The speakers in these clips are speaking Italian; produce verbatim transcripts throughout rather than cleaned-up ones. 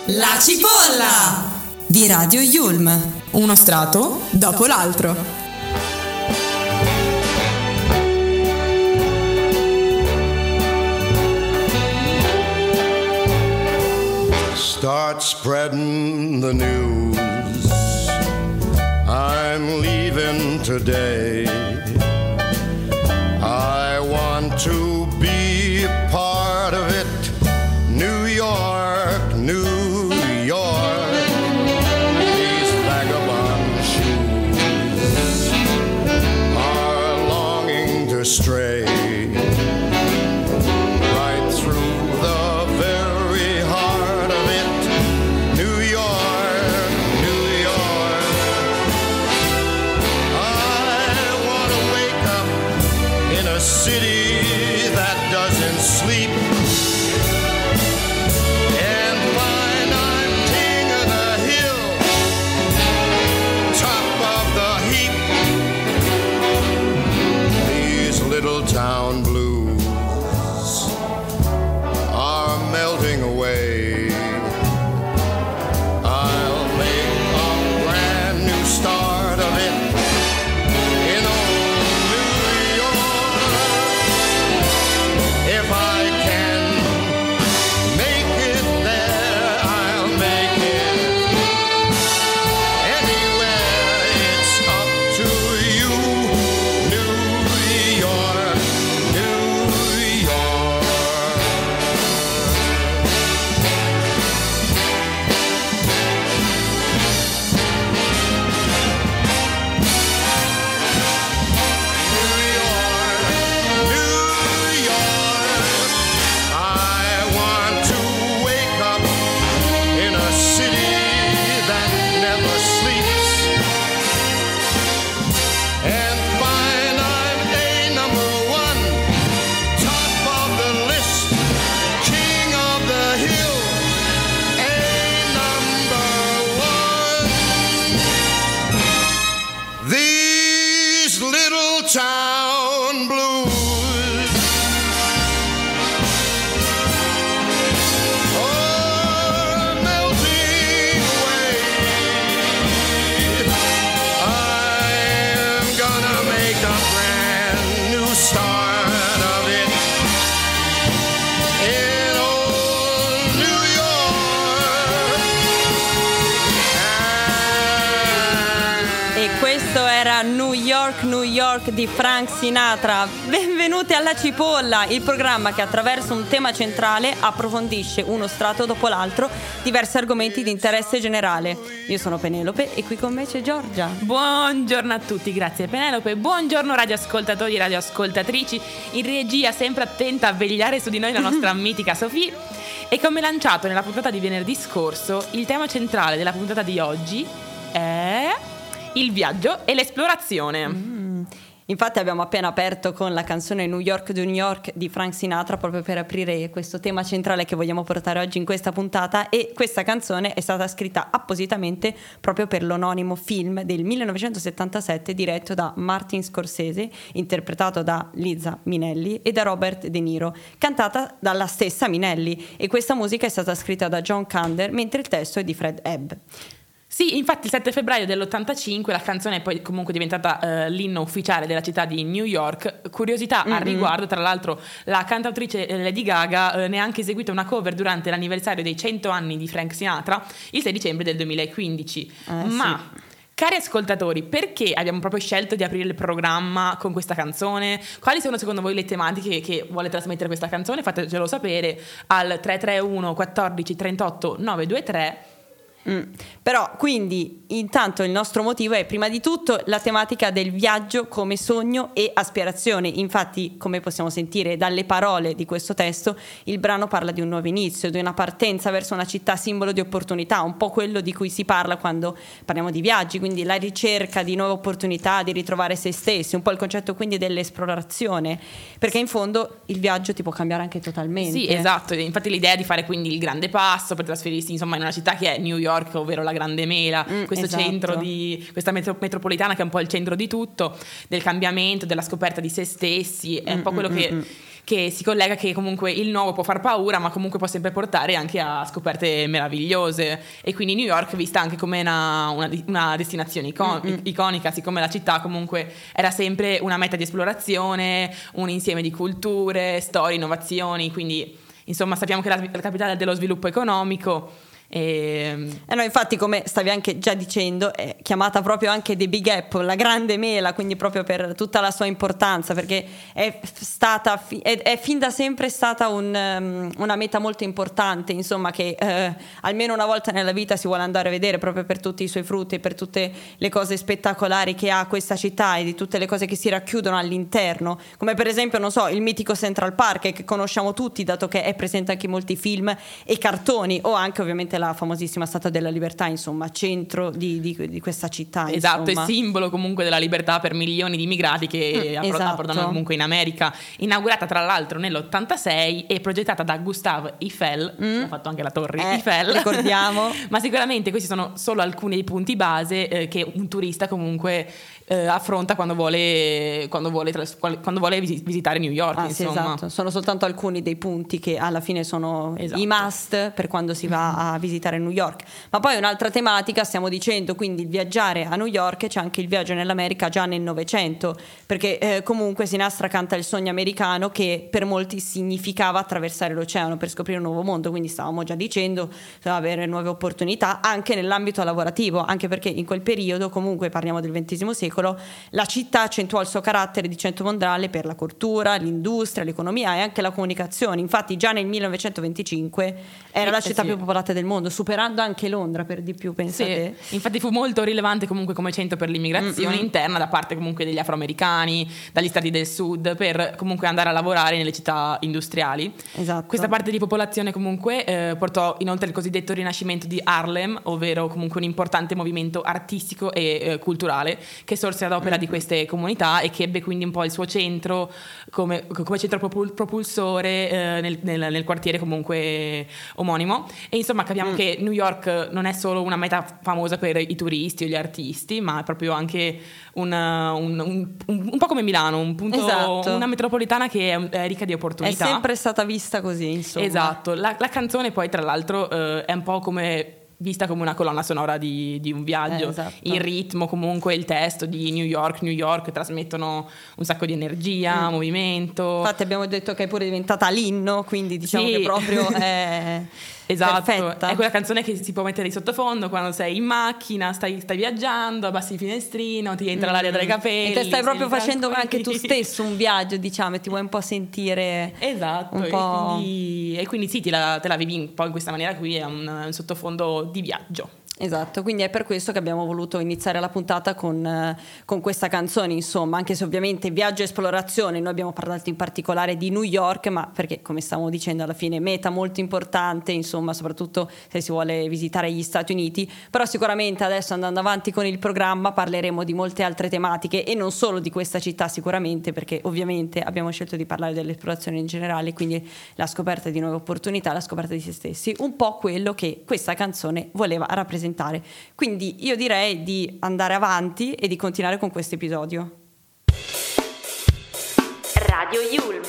La cipolla di Radio Yulm. Uno strato dopo l'altro. Start spreading the news. I'm leaving today. I want to be a part of it. New York, New York. These vagabond shoes are longing to stray right through the very heart of it. New York, New York. I want to wake up in a city that doesn't sleep. Town blues are melting away. I'll make a brand new start of it in old New York. If I can make it there, I'll make it anywhere. It's up to you, New York. Town blues are melting away. I'm gonna make a brand new start of it in old New York. E questo era New York, New York di Frank Sinatra. Benvenuti alla Cipolla, il programma che attraverso un tema centrale approfondisce uno strato dopo l'altro diversi argomenti di interesse generale. Io sono Penelope e qui con me c'è Giorgia. Buongiorno a tutti, grazie Penelope. Buongiorno radioascoltatori, radioascoltatrici. In regia sempre attenta a vegliare su di noi la nostra mitica Sofì. E come lanciato nella puntata di venerdì scorso, il tema centrale della puntata di oggi è il viaggio e l'esplorazione. Mm. Infatti abbiamo appena aperto con la canzone New York to New York di Frank Sinatra proprio per aprire questo tema centrale che vogliamo portare oggi in questa puntata, e questa canzone è stata scritta appositamente proprio per l'omonimo film del millenovecentosettantasette diretto da Martin Scorsese, interpretato da Liza Minnelli e da Robert De Niro, cantata dalla stessa Minnelli, e questa musica è stata scritta da John Kander mentre il testo è di Fred Ebb. Sì, infatti il sette febbraio dell'ottantacinque la canzone è poi comunque diventata uh, l'inno ufficiale della città di New York. Curiosità mm-hmm. al riguardo, tra l'altro la cantautrice Lady Gaga uh, ne ha anche eseguito una cover durante l'anniversario dei cento anni di Frank Sinatra il sei dicembre del duemilaquindici. Eh, Ma... Sì. Cari ascoltatori, perché abbiamo proprio scelto di aprire il programma con questa canzone? Quali sono secondo voi le tematiche che vuole trasmettere questa canzone? Fatecelo sapere al tre tre uno quattordici trentotto novecentoventitré. Mm. Però quindi intanto il nostro motivo è prima di tutto la tematica del viaggio come sogno e aspirazione. Infatti, come possiamo sentire dalle parole di questo testo, il brano parla di un nuovo inizio, di una partenza verso una città simbolo di opportunità, un po' quello di cui si parla quando parliamo di viaggi, quindi la ricerca di nuove opportunità, di ritrovare se stessi, un po' il concetto quindi dell'esplorazione, perché in fondo il viaggio ti può cambiare anche totalmente. Sì, esatto, infatti l'idea è di fare quindi il grande passo per trasferirsi insomma in una città che è New York, ovvero la Grande Mela, mm, questo esatto. centro di questa metro, metropolitana che è un po' il centro di tutto, del cambiamento, della scoperta di se stessi, è un mm, po' quello mm, che mm. che si collega che comunque il nuovo può far paura, ma comunque può sempre portare anche a scoperte meravigliose, e quindi New York vista anche come una, una, una destinazione icon- mm-hmm. iconica, siccome la città comunque era sempre una meta di esplorazione, un insieme di culture, storie, innovazioni, quindi insomma sappiamo che è la, la capitale dello sviluppo economico. E... Eh no, infatti, come stavi anche già dicendo, è chiamata proprio anche The Big Apple, la grande mela, quindi proprio per tutta la sua importanza, perché è stata è, è fin da sempre stata un, um, una meta molto importante, insomma, che eh, almeno una volta nella vita si vuole andare a vedere, proprio per tutti i suoi frutti e per tutte le cose spettacolari che ha questa città e di tutte le cose che si racchiudono all'interno, come per esempio, non so, il mitico Central Park, che conosciamo tutti dato che è presente anche in molti film e cartoni, o anche ovviamente la famosissima Statua della Libertà, insomma, centro di, di, di questa città. Esatto, insomma. è simbolo comunque della libertà per milioni di immigrati che mm, esatto. approdano comunque in America. Inaugurata tra l'altro nell'ottantasei e progettata da Gustave Eiffel, mm. ha fatto anche la torre eh, Eiffel, ricordiamo. Ma sicuramente questi sono solo alcuni dei punti base eh, che un turista comunque eh, affronta quando vuole, quando vuole, quando vuole visitare New York. Ah, sì, esatto. Sono soltanto alcuni dei punti che alla fine sono esatto. i must per quando si va a visitare New York. Ma poi un'altra tematica, stiamo dicendo, quindi il viaggiare a New York, c'è anche il viaggio nell'America già nel Novecento, perché eh, comunque Sinatra canta il sogno americano, che per molti significava attraversare l'oceano per scoprire un nuovo mondo, quindi stavamo già dicendo avere nuove opportunità anche nell'ambito lavorativo, anche perché in quel periodo, comunque parliamo del ventesimo secolo, la città accentuò il suo carattere di centro mondiale per la cultura, l'industria, l'economia e anche la comunicazione. Infatti già nel millenovecentoventicinque era la città sì. più popolata del mondo, superando anche Londra per di più, pensate. Sì, infatti fu molto rilevante comunque come centro per l'immigrazione mm-hmm. interna da parte comunque degli afroamericani, dagli stati del sud, per comunque andare a lavorare nelle città industriali. Esatto. Questa parte di popolazione comunque eh, portò inoltre il cosiddetto rinascimento di Harlem, ovvero comunque un importante movimento artistico e eh, culturale che sorse ad opera mm-hmm. di queste comunità e che ebbe quindi un po' il suo centro come, come centro propul- propulsore eh, nel, nel, nel quartiere comunque omonimo. E insomma capiamo mm. che New York non è solo una meta famosa per i turisti o gli artisti, ma è proprio anche una, un, un, un, un po' come Milano, un punto, esatto. una metropolitana che è, è ricca di opportunità. È sempre stata vista così, insomma. Esatto, la, la canzone poi tra l'altro eh, è un po' come vista come una colonna sonora di, di un viaggio. Eh, esatto. Il ritmo, comunque il testo di New York, New York trasmettono un sacco di energia, mm. movimento. Infatti abbiamo detto che è pure diventata l'inno, quindi diciamo sì. che proprio è esatto, perfetta. È quella canzone che si può mettere di sottofondo quando sei in macchina, stai, stai viaggiando, abbassi il finestrino, ti entra mm. l'aria dai capelli. E te stai proprio facendo tranquilli. anche tu stesso un viaggio, diciamo, e ti vuoi un po' sentire. Esatto, un e, po'... quindi, e quindi sì, te la, te la vivi un po' in questa maniera qui, è un, un sottofondo di viaggio. Esatto, quindi è per questo che abbiamo voluto iniziare la puntata con, eh, con questa canzone, insomma, anche se ovviamente viaggio e esplorazione, noi abbiamo parlato in particolare di New York, ma perché come stavamo dicendo alla fine meta molto importante, insomma, soprattutto se si vuole visitare gli Stati Uniti, però sicuramente adesso andando avanti con il programma parleremo di molte altre tematiche e non solo di questa città sicuramente, perché ovviamente abbiamo scelto di parlare dell'esplorazione in generale, quindi la scoperta di nuove opportunità, la scoperta di se stessi, un po' quello che questa canzone voleva rappresentare. Quindi io direi di andare avanti e di continuare con questo episodio. Radio Yulm.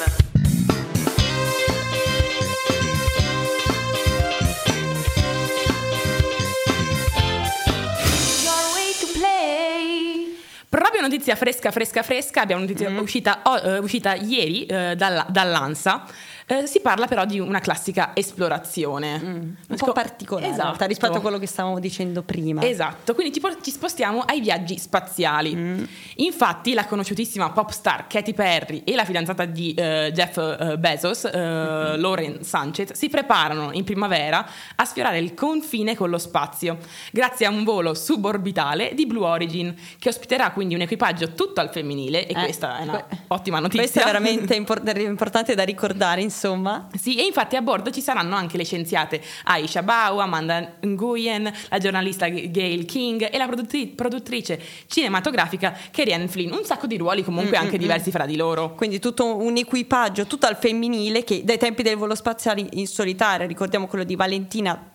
Proprio notizia fresca fresca fresca, abbiamo notizia mm. uscita, oh, uh, uscita ieri uh, dalla, dall'Ansa. Uh, si parla però di una classica esplorazione mm, un po' particolare, esatto, rispetto a quello che stavamo dicendo prima. Esatto, quindi ci, ci spostiamo ai viaggi spaziali. Mm. Infatti la conosciutissima pop star Katy Perry e la fidanzata di uh, Jeff uh, Bezos, uh, mm-hmm. Lauren Sanchez, si preparano in primavera a sfiorare il confine con lo spazio grazie a un volo suborbitale di Blue Origin che ospiterà quindi un equipaggio tutto al femminile e eh, questa è una que- ottima notizia. Questa è veramente import- importante da ricordare, insomma. Sì, e infatti a bordo ci saranno anche le scienziate Aisha Bau, Amanda Nguyen, la giornalista Gayle King e la produttri- produttrice cinematografica Kerry-Anne Flynn. Un sacco di ruoli comunque mm-hmm. anche diversi fra di loro. Quindi tutto un equipaggio tutto al femminile che dai tempi del volo spaziale in solitaria, ricordiamo quello di Valentina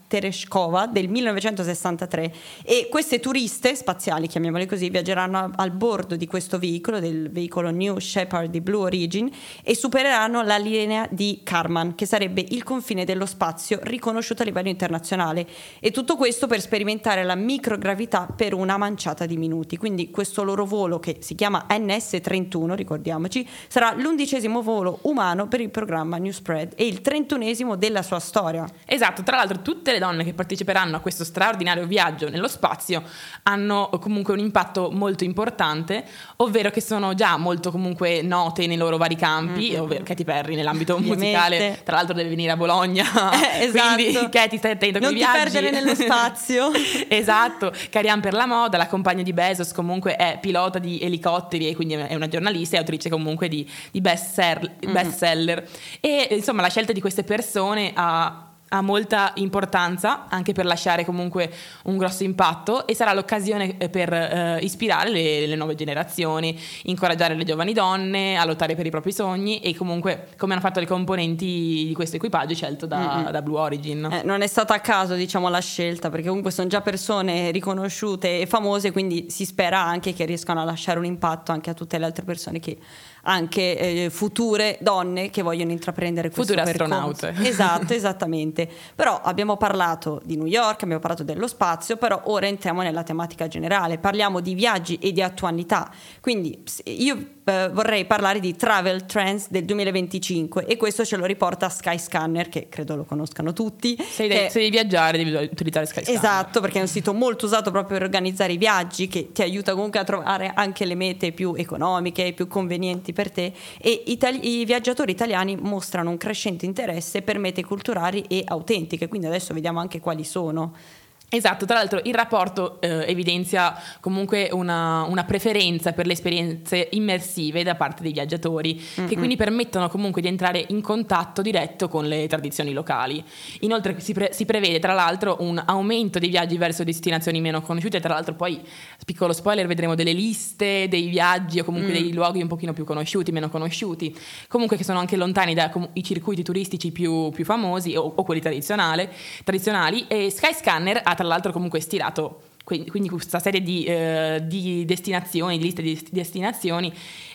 Tereshkova del millenovecentosessantatré, e queste turiste spaziali, chiamiamole così, viaggeranno al bordo di questo veicolo, del veicolo New Shepard di Blue Origin, e supereranno la linea di Kármán, che sarebbe il confine dello spazio riconosciuto a livello internazionale, e tutto questo per sperimentare la microgravità per una manciata di minuti. Quindi questo loro volo, che si chiama N S trentuno, ricordiamoci, sarà l'undicesimo volo umano per il programma New Shepard e il trentunesimo della sua storia. Esatto, tra l'altro tutte le donne che parteciperanno a questo straordinario viaggio nello spazio hanno comunque un impatto molto importante, ovvero che sono già molto comunque note nei loro vari campi, mm-hmm. ovvero Katy Perry nell'ambito Ovviamente. musicale, tra l'altro deve venire a Bologna, eh, esatto. Quindi Katy, stai attento con non i ti viaggi. perdere nello spazio. Esatto, Karian per la moda, la compagna di Bezos comunque è pilota di elicotteri e quindi è una giornalista e autrice comunque di, di bestseller, mm-hmm. bestseller, e insomma la scelta di queste persone ha ha molta importanza anche per lasciare comunque un grosso impatto, e sarà l'occasione per eh, ispirare le, le nuove generazioni, incoraggiare le giovani donne a lottare per i propri sogni, e comunque come hanno fatto le componenti di questo equipaggio scelto da, mm-hmm. da Blue Origin. Eh, non è stata a caso, diciamo, la scelta, perché comunque sono già persone riconosciute e famose, quindi si spera anche che riescano a lasciare un impatto anche a tutte le altre persone, che anche eh, future donne che vogliono intraprendere questo future percorso. astronaute. Esatto, esattamente. Però abbiamo parlato di New York, abbiamo parlato dello spazio, però ora entriamo nella tematica generale, parliamo di viaggi e di attualità. Quindi io eh, vorrei parlare di Travel Trends del duemilaventicinque, e questo ce lo riporta Skyscanner, che credo lo conoscano tutti. Se che... devi, se devi viaggiare devi utilizzare Skyscanner. Esatto, perché è un sito molto usato proprio per organizzare i viaggi, che ti aiuta comunque a trovare anche le mete più economiche, più convenienti per te, e itali- i viaggiatori italiani mostrano un crescente interesse per mete culturali e autentiche, quindi adesso vediamo anche quali sono. Esatto, tra l'altro il rapporto eh, evidenzia comunque una, una preferenza per le esperienze immersive da parte dei viaggiatori, mm-hmm. che quindi permettono comunque di entrare in contatto diretto con le tradizioni locali. Inoltre si, pre- si prevede tra l'altro un aumento dei viaggi verso destinazioni meno conosciute, tra l'altro poi, piccolo spoiler, vedremo delle liste dei viaggi o comunque mm. dei luoghi un pochino più conosciuti, meno conosciuti, comunque che sono anche lontani dai com- circuiti turistici più, più famosi o, o quelli tradizionali, tradizionali, e Skyscanner ha tra l'altro comunque stilato quindi questa serie di, eh, di destinazioni, di liste di destinazioni,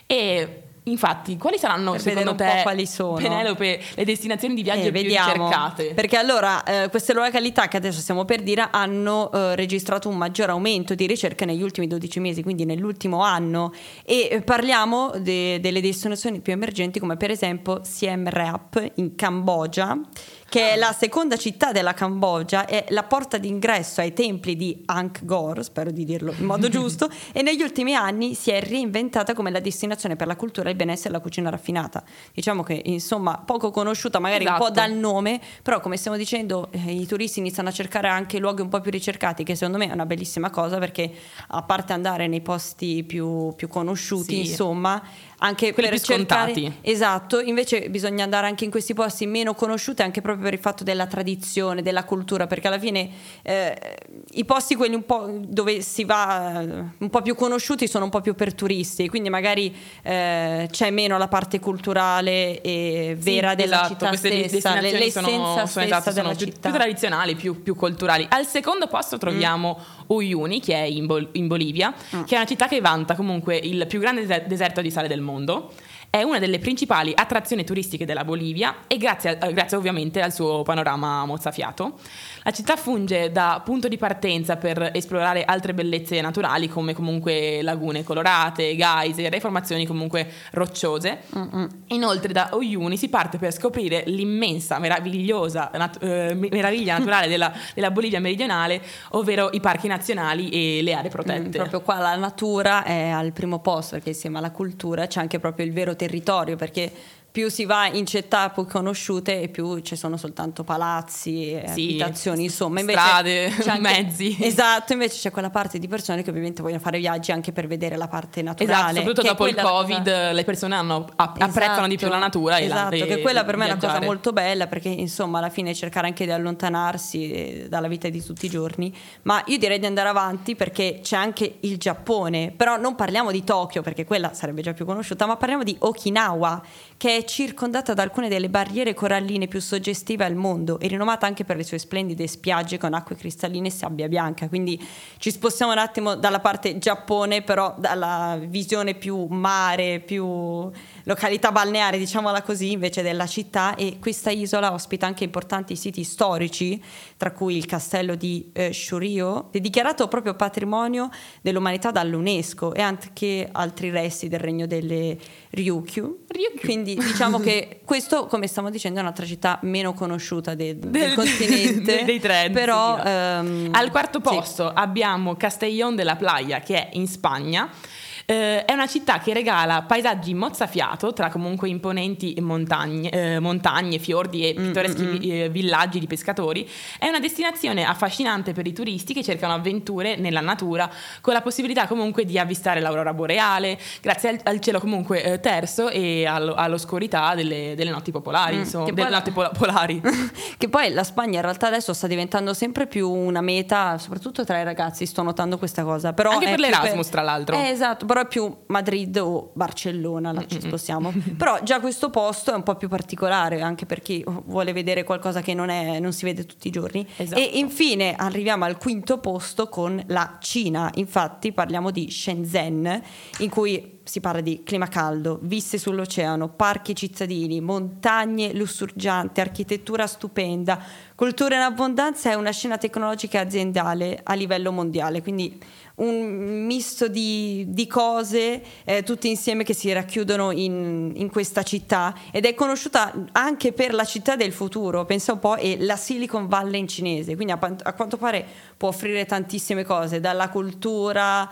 e infatti quali saranno per secondo vedere un te, po' quali sono, Penelope, le destinazioni di viaggio eh, più vediamo. ricercate? Perché allora eh, queste località che adesso stiamo per dire hanno eh, registrato un maggior aumento di ricerche negli ultimi dodici mesi, quindi nell'ultimo anno, e eh, parliamo de- delle destinazioni più emergenti, come per esempio Siem Reap in Cambogia, che è la seconda città della Cambogia, è la porta d'ingresso ai templi di Angkor, spero di dirlo in modo giusto, e negli ultimi anni si è reinventata come la destinazione per la cultura, il benessere e la cucina raffinata. Diciamo che insomma poco conosciuta magari esatto. un po' dal nome, però come stiamo dicendo eh, i turisti iniziano a cercare anche luoghi un po' più ricercati, che secondo me è una bellissima cosa, perché a parte andare nei posti più, più conosciuti, sì. insomma, anche quelli per più cercare, scontati. Esatto, invece bisogna andare anche in questi posti meno conosciuti, anche proprio per il fatto della tradizione, della cultura, perché alla fine eh, i posti quelli un po' dove si va eh, un po' più conosciuti sono un po' più per turisti, quindi magari eh, c'è meno la parte culturale e vera sì, della esatto. città Queste stessa, destinazioni l'essenza sono, sono, stessa esatto, della sono più, città. più tradizionali, più, più culturali. Al secondo posto troviamo mm. Uyuni, che è in, Bol- in Bolivia, mm. che è una città che vanta comunque il più grande des- deserto di sale del mondo. È una delle principali attrazioni turistiche della Bolivia, e grazie, a, grazie ovviamente al suo panorama mozzafiato. La città funge da punto di partenza per esplorare altre bellezze naturali, come comunque lagune colorate, geyser e formazioni comunque rocciose. Mm-mm. Inoltre da Uyuni si parte per scoprire l'immensa, meravigliosa nat- eh, meraviglia naturale della, della Bolivia meridionale, ovvero i parchi nazionali e le aree protette. Mm, proprio qua la natura è al primo posto, perché insieme alla cultura c'è anche proprio il vero territorio, perché più si va in città più conosciute e più ci sono soltanto palazzi, sì, abitazioni, insomma, invece strade, c'è anche, mezzi. Esatto, invece c'è quella parte di persone che ovviamente vogliono fare viaggi anche per vedere la parte naturale. Esatto, soprattutto dopo il Covid cosa... le persone hanno, app- esatto, apprezzano di più la natura. Esatto, e la, che quella per me è una cosa viaggiare. molto bella, perché insomma alla fine cercare anche di allontanarsi dalla vita di tutti i giorni. Ma io direi di andare avanti, perché c'è anche il Giappone, però non parliamo di Tokyo, perché quella sarebbe già più conosciuta, ma parliamo di Okinawa, che è circondata da alcune delle barriere coralline più suggestive al mondo e rinomata anche per le sue splendide spiagge con acque cristalline e sabbia bianca. Quindi ci spostiamo un attimo dalla parte Giappone, però dalla visione più mare, più località balneare, diciamola così, invece della città. E questa isola ospita anche importanti siti storici, tra cui il castello di eh, Shuryo, è dichiarato proprio patrimonio dell'umanità dall'UNESCO, e anche altri resti del regno delle Ryukyu. Ryukyu. Quindi diciamo che questo, come stiamo dicendo, è un'altra città meno conosciuta de- del, del continente, dei trend, però sì. ehm, Al quarto sì. posto abbiamo Castellón de la Playa, che è in Spagna. Eh, è una città che regala paesaggi mozzafiato tra comunque imponenti montagne, eh, montagne fiordi e pittoreschi Mm-mm. eh, villaggi di pescatori. È una destinazione affascinante per i turisti che cercano avventure nella natura, con la possibilità comunque di avvistare l'aurora boreale grazie al, al cielo comunque eh, terso e allo, all'oscurità delle, delle notti popolari, Mm, insomma, che delle poi- notti pola- polari. Che poi la Spagna in realtà adesso sta diventando sempre più una meta, soprattutto tra i ragazzi, sto notando questa cosa. Però Anche è per più l'Erasmus, tra l'altro. Eh, esatto, però è più Madrid o Barcellona, là ci spostiamo. Però già questo posto è un po' più particolare, anche per chi vuole vedere qualcosa che non, è, non si vede tutti i giorni. Esatto. E infine arriviamo al quinto posto con la Cina. Infatti parliamo di Shenzhen, in cui si parla di clima caldo, viste sull'oceano, parchi cittadini, montagne lussureggianti, architettura stupenda, cultura in abbondanza e una scena tecnologica aziendale a livello mondiale. Quindi un misto di, di cose eh, tutte insieme che si racchiudono in, in questa città, ed è conosciuta anche per la città del futuro, pensa un po', è la Silicon Valley in cinese. Quindi a, a quanto pare può offrire tantissime cose, dalla cultura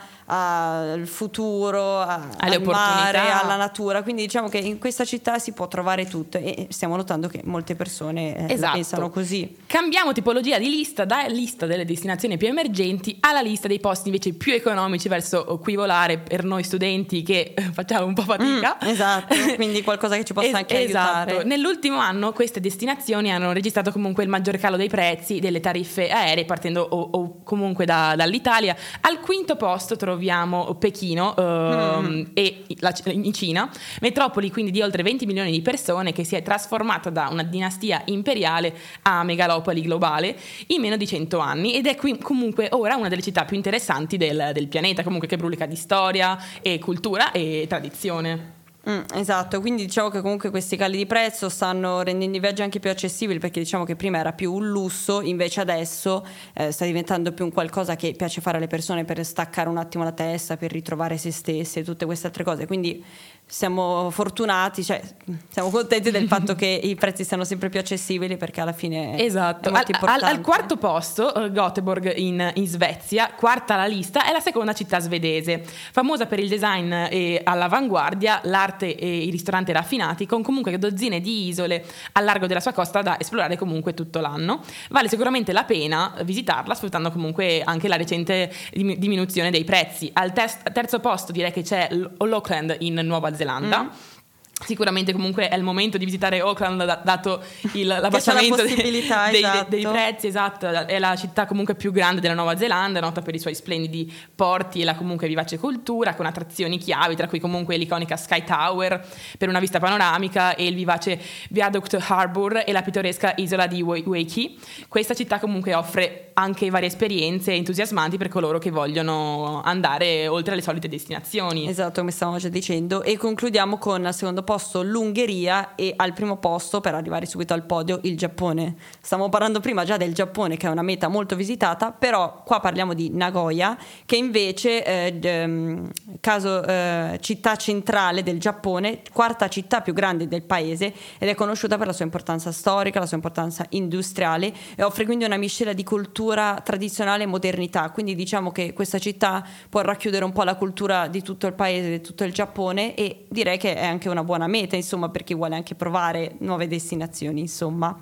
al futuro, a, Alle al mare, opportunità. alla natura. Quindi diciamo che in questa città si può trovare tutto, e stiamo notando che molte persone eh, la Esatto. pensano così. Cambiamo tipologia di lista, da lista delle destinazioni più emergenti alla lista dei posti invece più economici, verso cui volare per noi studenti che facciamo un po' fatica. Mm, esatto, quindi qualcosa che ci possa Es- anche esatto. aiutare. Nell'ultimo anno queste destinazioni hanno registrato comunque il maggior calo dei prezzi delle tariffe aeree, partendo o, o comunque da- dall'Italia. Al quinto posto troviamo Pechino ehm, Mm. e la, in Cina, metropoli quindi di oltre venti milioni di persone, che si è trasformata da una dinastia imperiale a megalopoli globale in meno di cento anni, ed è qui comunque ora una delle città più interessanti del, del pianeta, comunque, che brulica di storia e cultura e tradizione. Mm, esatto, quindi diciamo che comunque questi cali di prezzo stanno rendendo i viaggi anche più accessibili, perché diciamo che prima era più un lusso, invece adesso eh, sta diventando più un qualcosa che piace fare alle persone per staccare un attimo la testa, per ritrovare se stesse, tutte queste altre cose. Quindi siamo fortunati, cioè siamo contenti del fatto che i prezzi siano sempre più accessibili, perché alla fine Esatto. è molto Al, al, importante. al quarto posto eh, Göteborg in, in Svezia, quarta alla lista, è la seconda città svedese, famosa per il design e all'avanguardia, l'arte e i ristoranti raffinati, con comunque dozzine di isole al largo della sua costa da esplorare comunque tutto l'anno. Vale sicuramente la pena visitarla, sfruttando comunque anche la recente dim- diminuzione dei prezzi. Al ter- terzo posto direi che c'è l'Auckland in Nuova Zelanda. Mm. Sicuramente comunque è il momento di visitare Auckland, da- dato il, l'abbassamento la possibilità, dei, esatto. dei, dei prezzi. Esatto, è la città comunque più grande della Nuova Zelanda, nota per i suoi splendidi porti e la comunque vivace cultura, con attrazioni chiavi, tra cui comunque l'iconica Sky Tower per una vista panoramica, e il vivace Viaduct Harbour e la pittoresca isola di Waikiki. Questa città comunque offre anche varie esperienze entusiasmanti per coloro che vogliono andare oltre alle solite destinazioni. Esatto, come stavamo già dicendo. E concludiamo con al secondo posto l'Ungheria, e al primo posto, per arrivare subito al podio, il Giappone. Stavamo parlando prima già del Giappone, che è una meta molto visitata, però qua parliamo di Nagoya, che invece eh, d- caso eh, città centrale del Giappone, quarta città più grande del paese, ed è conosciuta per la sua importanza storica, la sua importanza industriale, e offre quindi una miscela di cultura tradizionale e modernità. Quindi diciamo che questa città può racchiudere un po' la cultura di tutto il paese, di tutto il Giappone, e direi che è anche una buona meta, insomma, per chi vuole anche provare nuove destinazioni, insomma.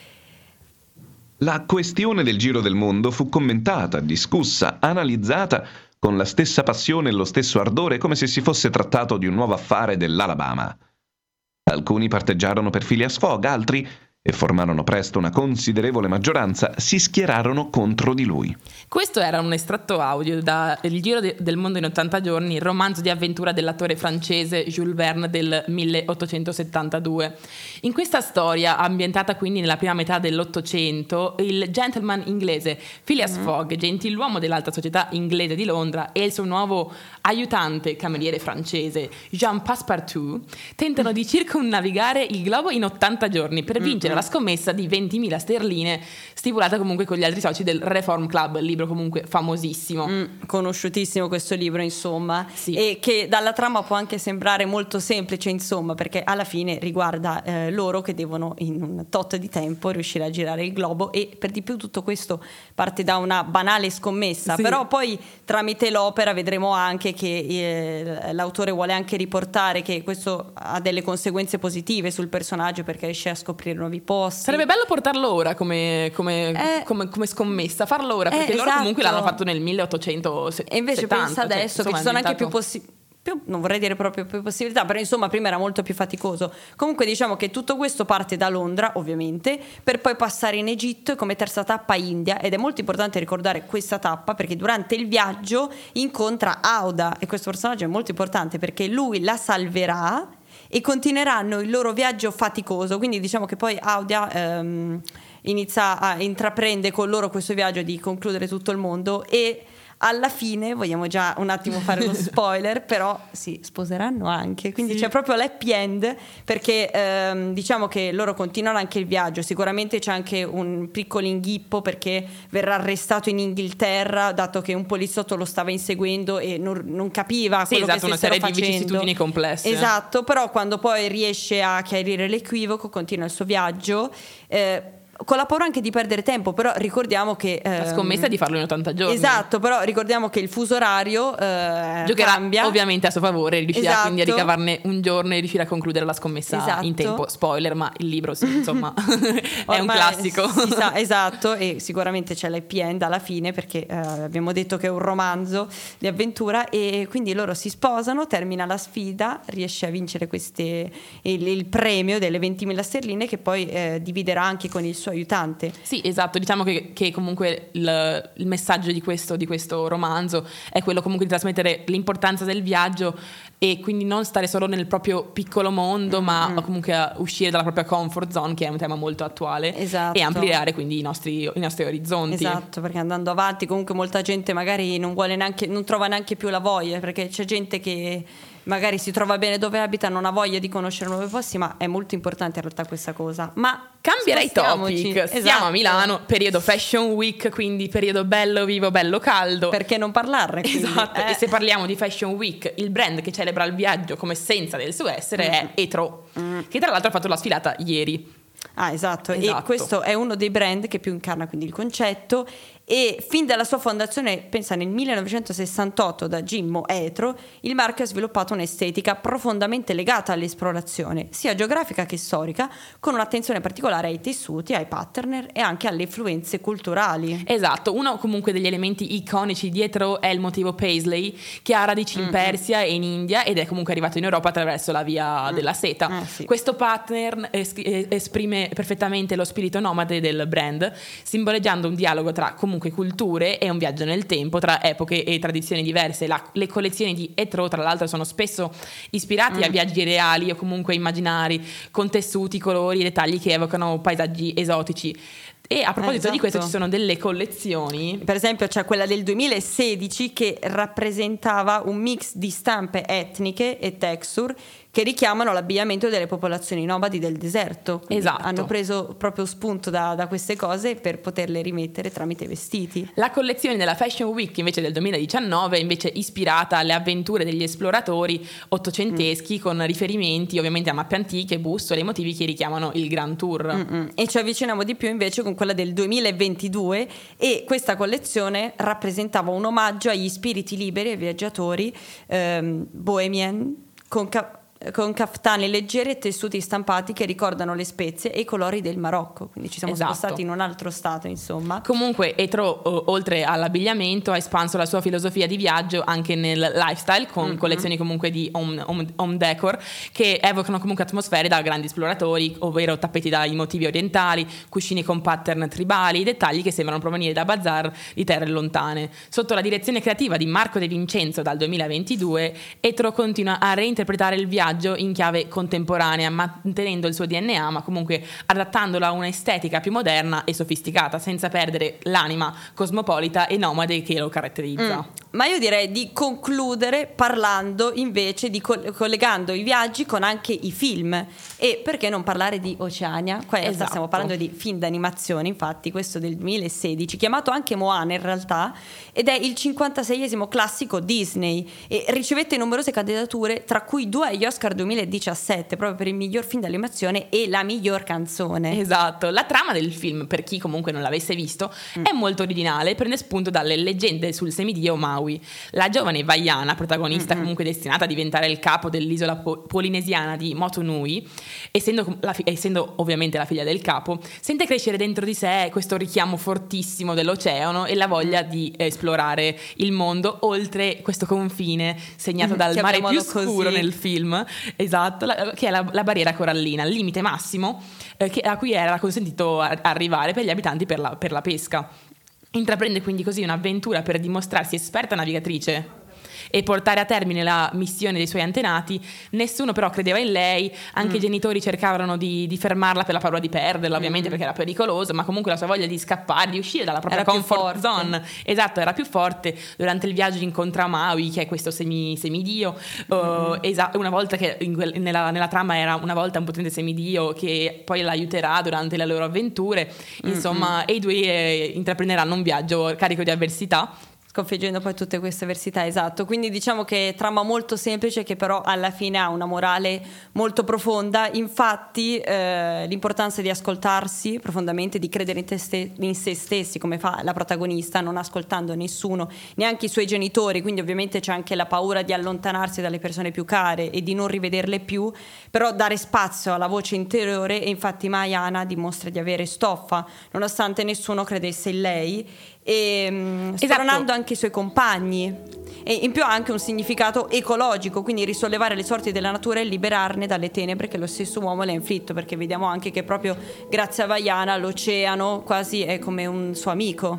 La questione del Giro del Mondo fu commentata, discussa, analizzata con la stessa passione e lo stesso ardore, come se si fosse trattato di un nuovo affare dell'Alabama. Alcuni parteggiarono per Phileas Fogg, altri e formarono presto una considerevole maggioranza, si schierarono contro di lui. Questo era un estratto audio da Il giro de- del mondo in ottanta giorni, il romanzo di avventura dell'attore francese Jules Verne del milleottocentosettantadue. In questa storia, ambientata quindi nella prima metà dell'Ottocento, il gentleman inglese Phileas mm. Fogg, gentiluomo dell'alta società inglese di Londra, e il suo nuovo aiutante cameriere francese Jean Passepartout tentano di circumnavigare il globo in ottanta giorni per vincere mm-hmm. la scommessa di ventimila sterline, stipulata comunque con gli altri soci del Reform Club, libro comunque famosissimo. Mm, conosciutissimo questo libro, insomma, sì. E che dalla trama può anche sembrare molto semplice, insomma, perché alla fine riguarda eh, loro che devono in un tot di tempo riuscire a girare il globo, e per di più tutto questo parte da una banale scommessa, sì. però poi tramite l'opera vedremo anche che eh, l'autore vuole anche riportare che questo ha delle conseguenze positive sul personaggio, perché riesce a scoprire nuovi posti. Sarebbe bello portarlo ora come, come, eh, come, come scommessa, farlo ora, perché eh, loro esatto. comunque l'hanno fatto nel milleottocentosettanta. E invece pensa adesso, cioè, che ci sono anche più possibilità. Più, non vorrei dire proprio più possibilità, però insomma prima era molto più faticoso. Comunque diciamo che tutto questo parte da Londra, ovviamente, per poi passare in Egitto e come terza tappa India, ed è molto importante ricordare questa tappa perché durante il viaggio incontra Auda, e questo personaggio è molto importante perché lui la salverà e continueranno il loro viaggio faticoso. Quindi diciamo che poi Auda ehm, inizia a intraprende con loro questo viaggio di concludere tutto il mondo, e alla fine, vogliamo già un attimo fare lo spoiler, però si sposeranno anche, quindi sì. C'è proprio l'happy end, perché ehm, diciamo che loro continuano anche il viaggio. Sicuramente c'è anche un piccolo inghippo perché verrà arrestato in Inghilterra, dato che un poliziotto lo stava inseguendo e non, non capiva sì, quello esatto, che una stessero serie facendo. di vicissitudini complesse. Esatto, però quando poi riesce a chiarire l'equivoco continua il suo viaggio, eh, con la paura anche di perdere tempo, però ricordiamo che la ehm, scommessa è di farlo in ottanta giorni. Esatto, però ricordiamo che il fuso orario eh, giocherà cambia. ovviamente a suo favore, riuscirà Esatto. quindi a ricavarne un giorno e riuscirà a concludere la scommessa Esatto. in tempo. Spoiler, ma il libro sì, insomma è un Ormai classico. si sa, esatto, e sicuramente c'è l'happy end alla fine perché eh, abbiamo detto che è un romanzo di avventura, e quindi loro si sposano, termina la sfida, riesce a vincere queste, il, il premio delle ventimila sterline che poi eh, dividerà anche con il suo aiutante. Sì, esatto, diciamo che, che comunque il, il messaggio di questo, di questo romanzo è quello comunque di trasmettere l'importanza del viaggio, e quindi non stare solo nel proprio piccolo mondo, mm-hmm. ma comunque a uscire dalla propria comfort zone, che è un tema molto attuale, esatto. e ampliare quindi i nostri, i nostri orizzonti. Esatto, perché andando avanti comunque molta gente magari non vuole neanche, non trova neanche più la voglia, perché c'è gente che magari si trova bene dove abita, non ha voglia di conoscere nuovi posti, ma è molto importante in realtà questa cosa. Ma cambierei topic, esatto. Siamo a Milano, periodo Fashion Week, quindi periodo bello vivo, bello caldo. Perché non parlarne? Quindi? Esatto, eh. e se parliamo di Fashion Week, il brand che celebra il viaggio come essenza del suo essere mm. è Etro, mm. che tra l'altro ha fatto la sfilata ieri. Ah, esatto. esatto, e questo è uno dei brand che più incarna quindi il concetto, e fin dalla sua fondazione, pensa nel millenovecentosessantotto da Jimmo Etro, il marchio ha sviluppato un'estetica profondamente legata all'esplorazione, sia geografica che storica, con un'attenzione particolare ai tessuti, ai pattern e anche alle influenze culturali. Esatto, uno comunque degli elementi iconici dietro è il motivo paisley, che ha radici in mm-hmm. Persia e in India ed è comunque arrivato in Europa attraverso la via mm. della seta. Eh, sì. Questo pattern es- esprime perfettamente lo spirito nomade del brand, simboleggiando un dialogo tra comunque culture e un viaggio nel tempo tra epoche e tradizioni diverse. La, le collezioni di Etro tra l'altro sono spesso ispirati mm. a viaggi reali o comunque immaginari, con tessuti, colori e dettagli che evocano paesaggi esotici. E a proposito esatto. di questo ci sono delle collezioni, per esempio c'è quella del duemilasedici che rappresentava un mix di stampe etniche e texture che richiamano l'abbigliamento delle popolazioni nomadi del deserto. Quindi esatto. hanno preso proprio spunto da, da queste cose per poterle rimettere tramite vestiti. La collezione della Fashion Week invece del duemiladiciannove è invece ispirata alle avventure degli esploratori ottocenteschi, mm. con riferimenti ovviamente a mappe antiche, bussole e motivi che richiamano il Grand Tour. Mm-mm. E ci avviciniamo di più invece con quella del duemilaventidue, e questa collezione rappresentava un omaggio agli spiriti liberi e viaggiatori ehm, bohemian con ca- con caftani leggeri e tessuti stampati che ricordano le spezie e i colori del Marocco, quindi ci siamo Esatto. spostati in un altro stato, insomma. Comunque Etro, o- oltre all'abbigliamento, ha espanso la sua filosofia di viaggio anche nel lifestyle, con Mm-hmm. collezioni comunque di home, home- home decor che evocano comunque atmosfere da grandi esploratori, ovvero tappeti dai motivi orientali, cuscini con pattern tribali, dettagli che sembrano provenire da bazar di terre lontane. Sotto la direzione creativa di Marco De Vincenzo dal duemilaventidue, Etro continua a reinterpretare il viaggio in chiave contemporanea, mantenendo il suo D N A, ma comunque adattandolo a un'estetica più moderna e sofisticata, senza perdere l'anima cosmopolita e nomade che lo caratterizza. Mm. Ma io direi di concludere parlando invece di co- collegando i viaggi con anche i film, e perché non parlare di Oceania? Qua in realtà Esatto. stiamo parlando di film d'animazione, infatti questo del duemilasedici, chiamato anche Moana in realtà, ed è il cinquantaseiesimo classico Disney e ricevette numerose candidature, tra cui due agli Oscar duemiladiciassette, proprio per il miglior film d'animazione e la miglior canzone. Esatto, la trama del film, per chi comunque non l'avesse visto, Mm. è molto originale e prende spunto dalle leggende sul semidio Maui. La giovane Vaiana, protagonista comunque destinata a diventare il capo dell'isola po- polinesiana di Motunui, essendo, la fi- essendo ovviamente la figlia del capo, sente crescere dentro di sé questo richiamo fortissimo dell'oceano e la voglia di esplorare il mondo oltre questo confine segnato dal mare più Chiamiamolo scuro così. nel film, esatto, la- che è la, la barriera corallina, il limite massimo eh, che- a cui era consentito a- arrivare per gli abitanti per la, per la pesca. Intraprende quindi così un'avventura per dimostrarsi esperta navigatrice e portare a termine la missione dei suoi antenati. Nessuno però credeva in lei, anche i genitori cercavano di, di fermarla per la paura di perderla, ovviamente perché era pericoloso, ma comunque la sua voglia di scappare, di uscire dalla propria Era più comfort forte. zone, esatto, era più forte. Durante il viaggio incontra Maui, che è questo semi, semidio, uh, esa- una volta che in quel- nella, nella trama era una volta un potente semidio che poi l'aiuterà durante le loro avventure, insomma, e i due eh, intraprenderanno un viaggio carico di avversità. Sconfiggendo poi tutte queste avversità, esatto. Quindi diciamo che trama molto semplice che però alla fine ha una morale molto profonda. Infatti eh, l'importanza di ascoltarsi profondamente, di credere in, te ste- in se stessi, come fa la protagonista, non ascoltando nessuno, neanche i suoi genitori, quindi ovviamente c'è anche la paura di allontanarsi dalle persone più care e di non rivederle più, però dare spazio alla voce interiore, e infatti Mayana dimostra di avere stoffa nonostante nessuno credesse in lei, e mh, Esatto. spronando anche i suoi compagni, e in più ha anche un significato ecologico, quindi risollevare le sorti della natura e liberarne dalle tenebre che lo stesso uomo le ha inflitto, perché vediamo anche che proprio grazie a Vaiana l'oceano quasi è come un suo amico.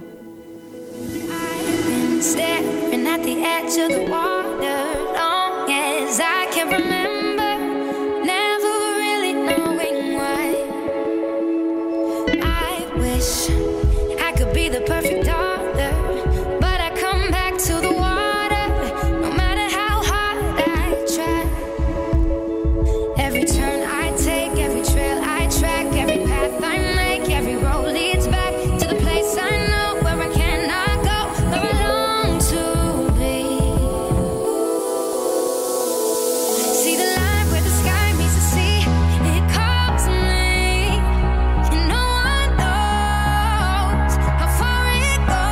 I've been staring at the edge of the water long as I can remember, never really knowing why. I wish I could be the perfect daughter, but I come back to the water no matter how hard I try. Every turn I take, every trail I track, every path I make, every road leads back to the place I know where I cannot go, where I long to be. See the line where the sky meets the sea, it calls me, and no one knows how far it goes.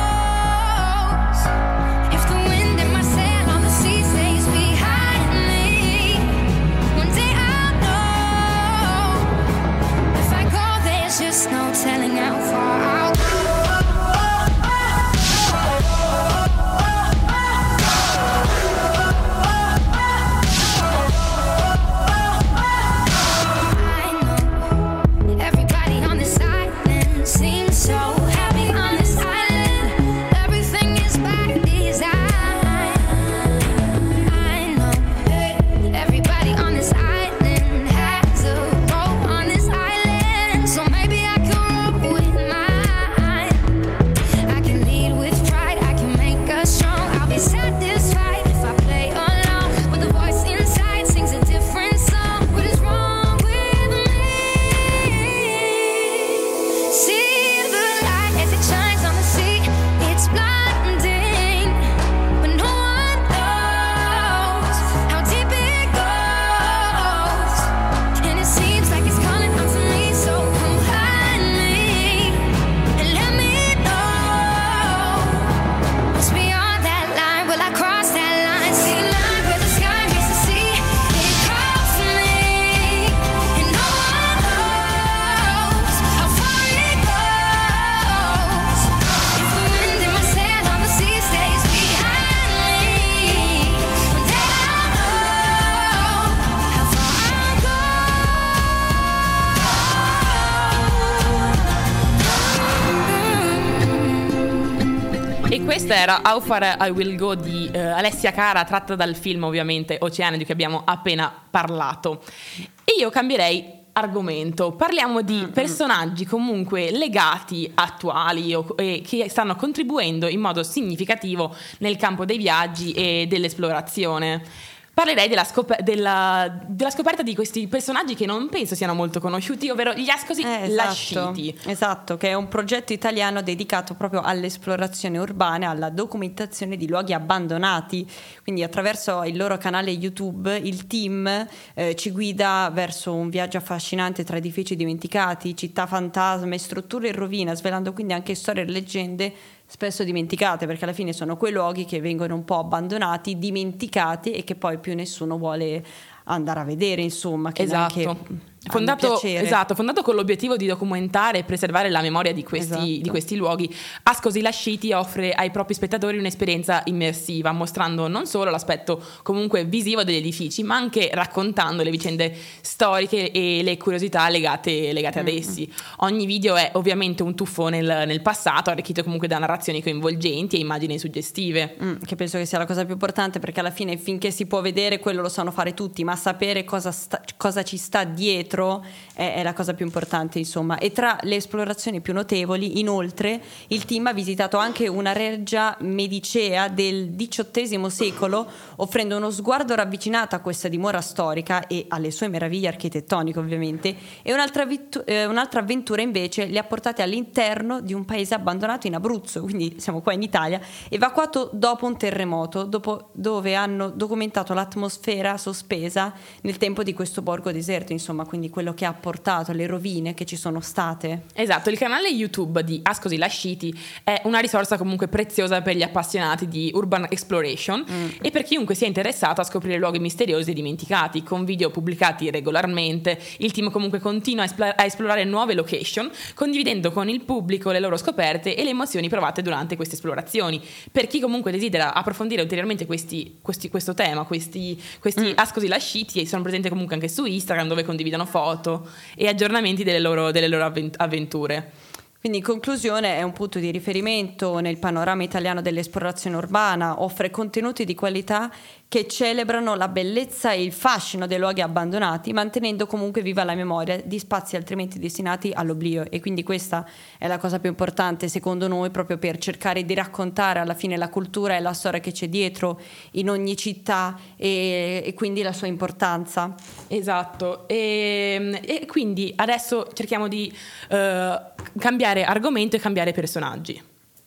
E questa era How Far I Will Go di uh, Alessia Cara, tratta dal film ovviamente Oceano, di cui abbiamo appena parlato. E io cambierei argomento, parliamo di personaggi comunque legati, attuali o, e che stanno contribuendo in modo significativo nel campo dei viaggi e dell'esplorazione. Parlerei della, scop- della, della scoperta di questi personaggi che non penso siano molto conosciuti, ovvero gli Ascosi eh, esatto, Lasciti. Esatto, che è un progetto italiano dedicato proprio all'esplorazione urbana e alla documentazione di luoghi abbandonati. Quindi attraverso il loro canale YouTube il team eh, ci guida verso un viaggio affascinante tra edifici dimenticati, città fantasma e strutture in rovina, svelando quindi anche storie e leggende spesso dimenticate, perché alla fine sono quei luoghi che vengono un po' abbandonati, dimenticati e che poi più nessuno vuole andare a vedere, insomma, che esatto. Anche Fondato, esatto, fondato con l'obiettivo di documentare e preservare la memoria di questi, esatto. di questi luoghi, Ascosi Lasciti offre ai propri spettatori un'esperienza immersiva, mostrando non solo l'aspetto comunque visivo degli edifici, ma anche raccontando le vicende storiche e le curiosità legate, legate ad essi. Ogni video è ovviamente un tuffo nel, nel passato, arricchito comunque da narrazioni coinvolgenti e immagini suggestive. Mm, che penso che sia la cosa più importante, perché alla fine finché si può vedere quello lo sanno fare tutti, ma sapere cosa, sta, cosa ci sta dietro È, è la cosa più importante, insomma. E tra le esplorazioni più notevoli, inoltre, il team ha visitato anche una reggia medicea del diciottesimo secolo, offrendo uno sguardo ravvicinato a questa dimora storica e alle sue meraviglie architettoniche, ovviamente. E un'altra, vittu- eh, un'altra avventura invece li ha portati all'interno di un paese abbandonato in Abruzzo, quindi siamo qua in Italia, evacuato dopo un terremoto, dopo, dove hanno documentato l'atmosfera sospesa nel tempo di questo borgo deserto, insomma, quindi quello che ha portato le rovine che ci sono state. Esatto, il canale YouTube di Ascosi Lasciti è una risorsa comunque preziosa per gli appassionati di urban exploration mm. e per chiunque sia interessato a scoprire luoghi misteriosi e dimenticati. Con video pubblicati regolarmente, il team comunque continua a, espl- a esplorare nuove location, condividendo con il pubblico le loro scoperte e le emozioni provate durante queste esplorazioni. Per chi comunque desidera approfondire ulteriormente questi, questi, questo tema, questi, questi mm. Ascosi Lasciti sono presenti comunque anche su Instagram, dove condividono foto e aggiornamenti delle loro, delle loro avventure. Quindi in conclusione è un punto di riferimento nel panorama italiano dell'esplorazione urbana, offre contenuti di qualità che celebrano la bellezza e il fascino dei luoghi abbandonati, mantenendo comunque viva la memoria di spazi altrimenti destinati all'oblio. E quindi questa è la cosa più importante, secondo noi, proprio per cercare di raccontare alla fine la cultura e la storia che c'è dietro in ogni città e, e quindi la sua importanza. Esatto, e, e quindi adesso cerchiamo di uh, cambiare argomento e cambiare personaggi.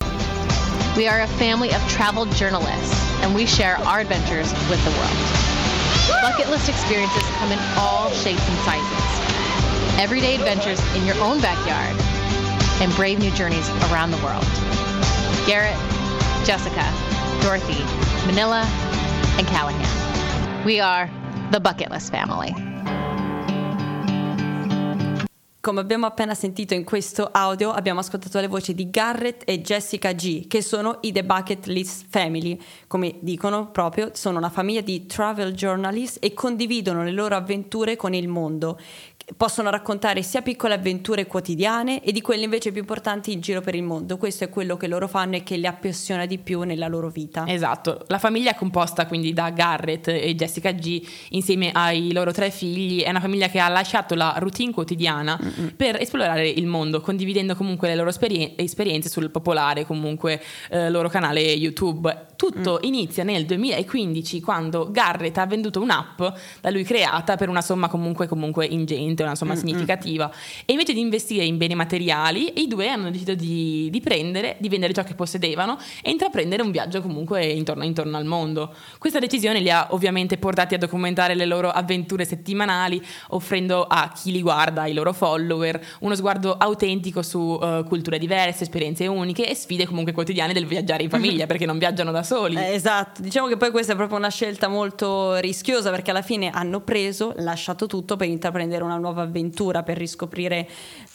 We are a family of travel journalists, and we share our adventures with the world. Bucket list experiences come in all shapes and sizes. Everyday adventures in your own backyard, and brave new journeys around the world. Garrett, Jessica, Dorothy, Manila, and Callahan. We are the Bucket List family. Come abbiamo appena sentito in questo audio, abbiamo ascoltato le voci di Garrett e Jessica G, che sono i The Bucket List Family. Come dicono proprio, sono una famiglia di travel journalist e condividono le loro avventure con il mondo. Possono raccontare sia piccole avventure quotidiane e di quelle invece più importanti in giro per il mondo. Questo è quello che loro fanno e che li appassiona di più nella loro vita. Esatto, la famiglia è composta quindi da Garrett e Jessica G insieme ai loro tre figli. È una famiglia che ha lasciato la routine quotidiana Mm-mm. per esplorare il mondo, condividendo comunque le loro esperien- esperienze sul popolare comunque eh, loro canale YouTube. Tutto mm. inizia nel duemilaquindici, quando Garrett ha venduto un'app da lui creata per una somma comunque comunque ingente, una somma mm-hmm. significativa, e invece di investire in beni materiali i due hanno deciso di, di prendere, di vendere ciò che possedevano e intraprendere un viaggio comunque intorno, intorno al mondo. Questa decisione li ha ovviamente portati a documentare le loro avventure settimanali, offrendo a chi li guarda, ai loro follower, uno sguardo autentico su uh, culture diverse, esperienze uniche e sfide comunque quotidiane del viaggiare in famiglia, perché non viaggiano da soli. Eh, esatto, diciamo che poi questa è proprio una scelta molto rischiosa, perché alla fine hanno preso, lasciato tutto per intraprendere una nuova avventura, per riscoprire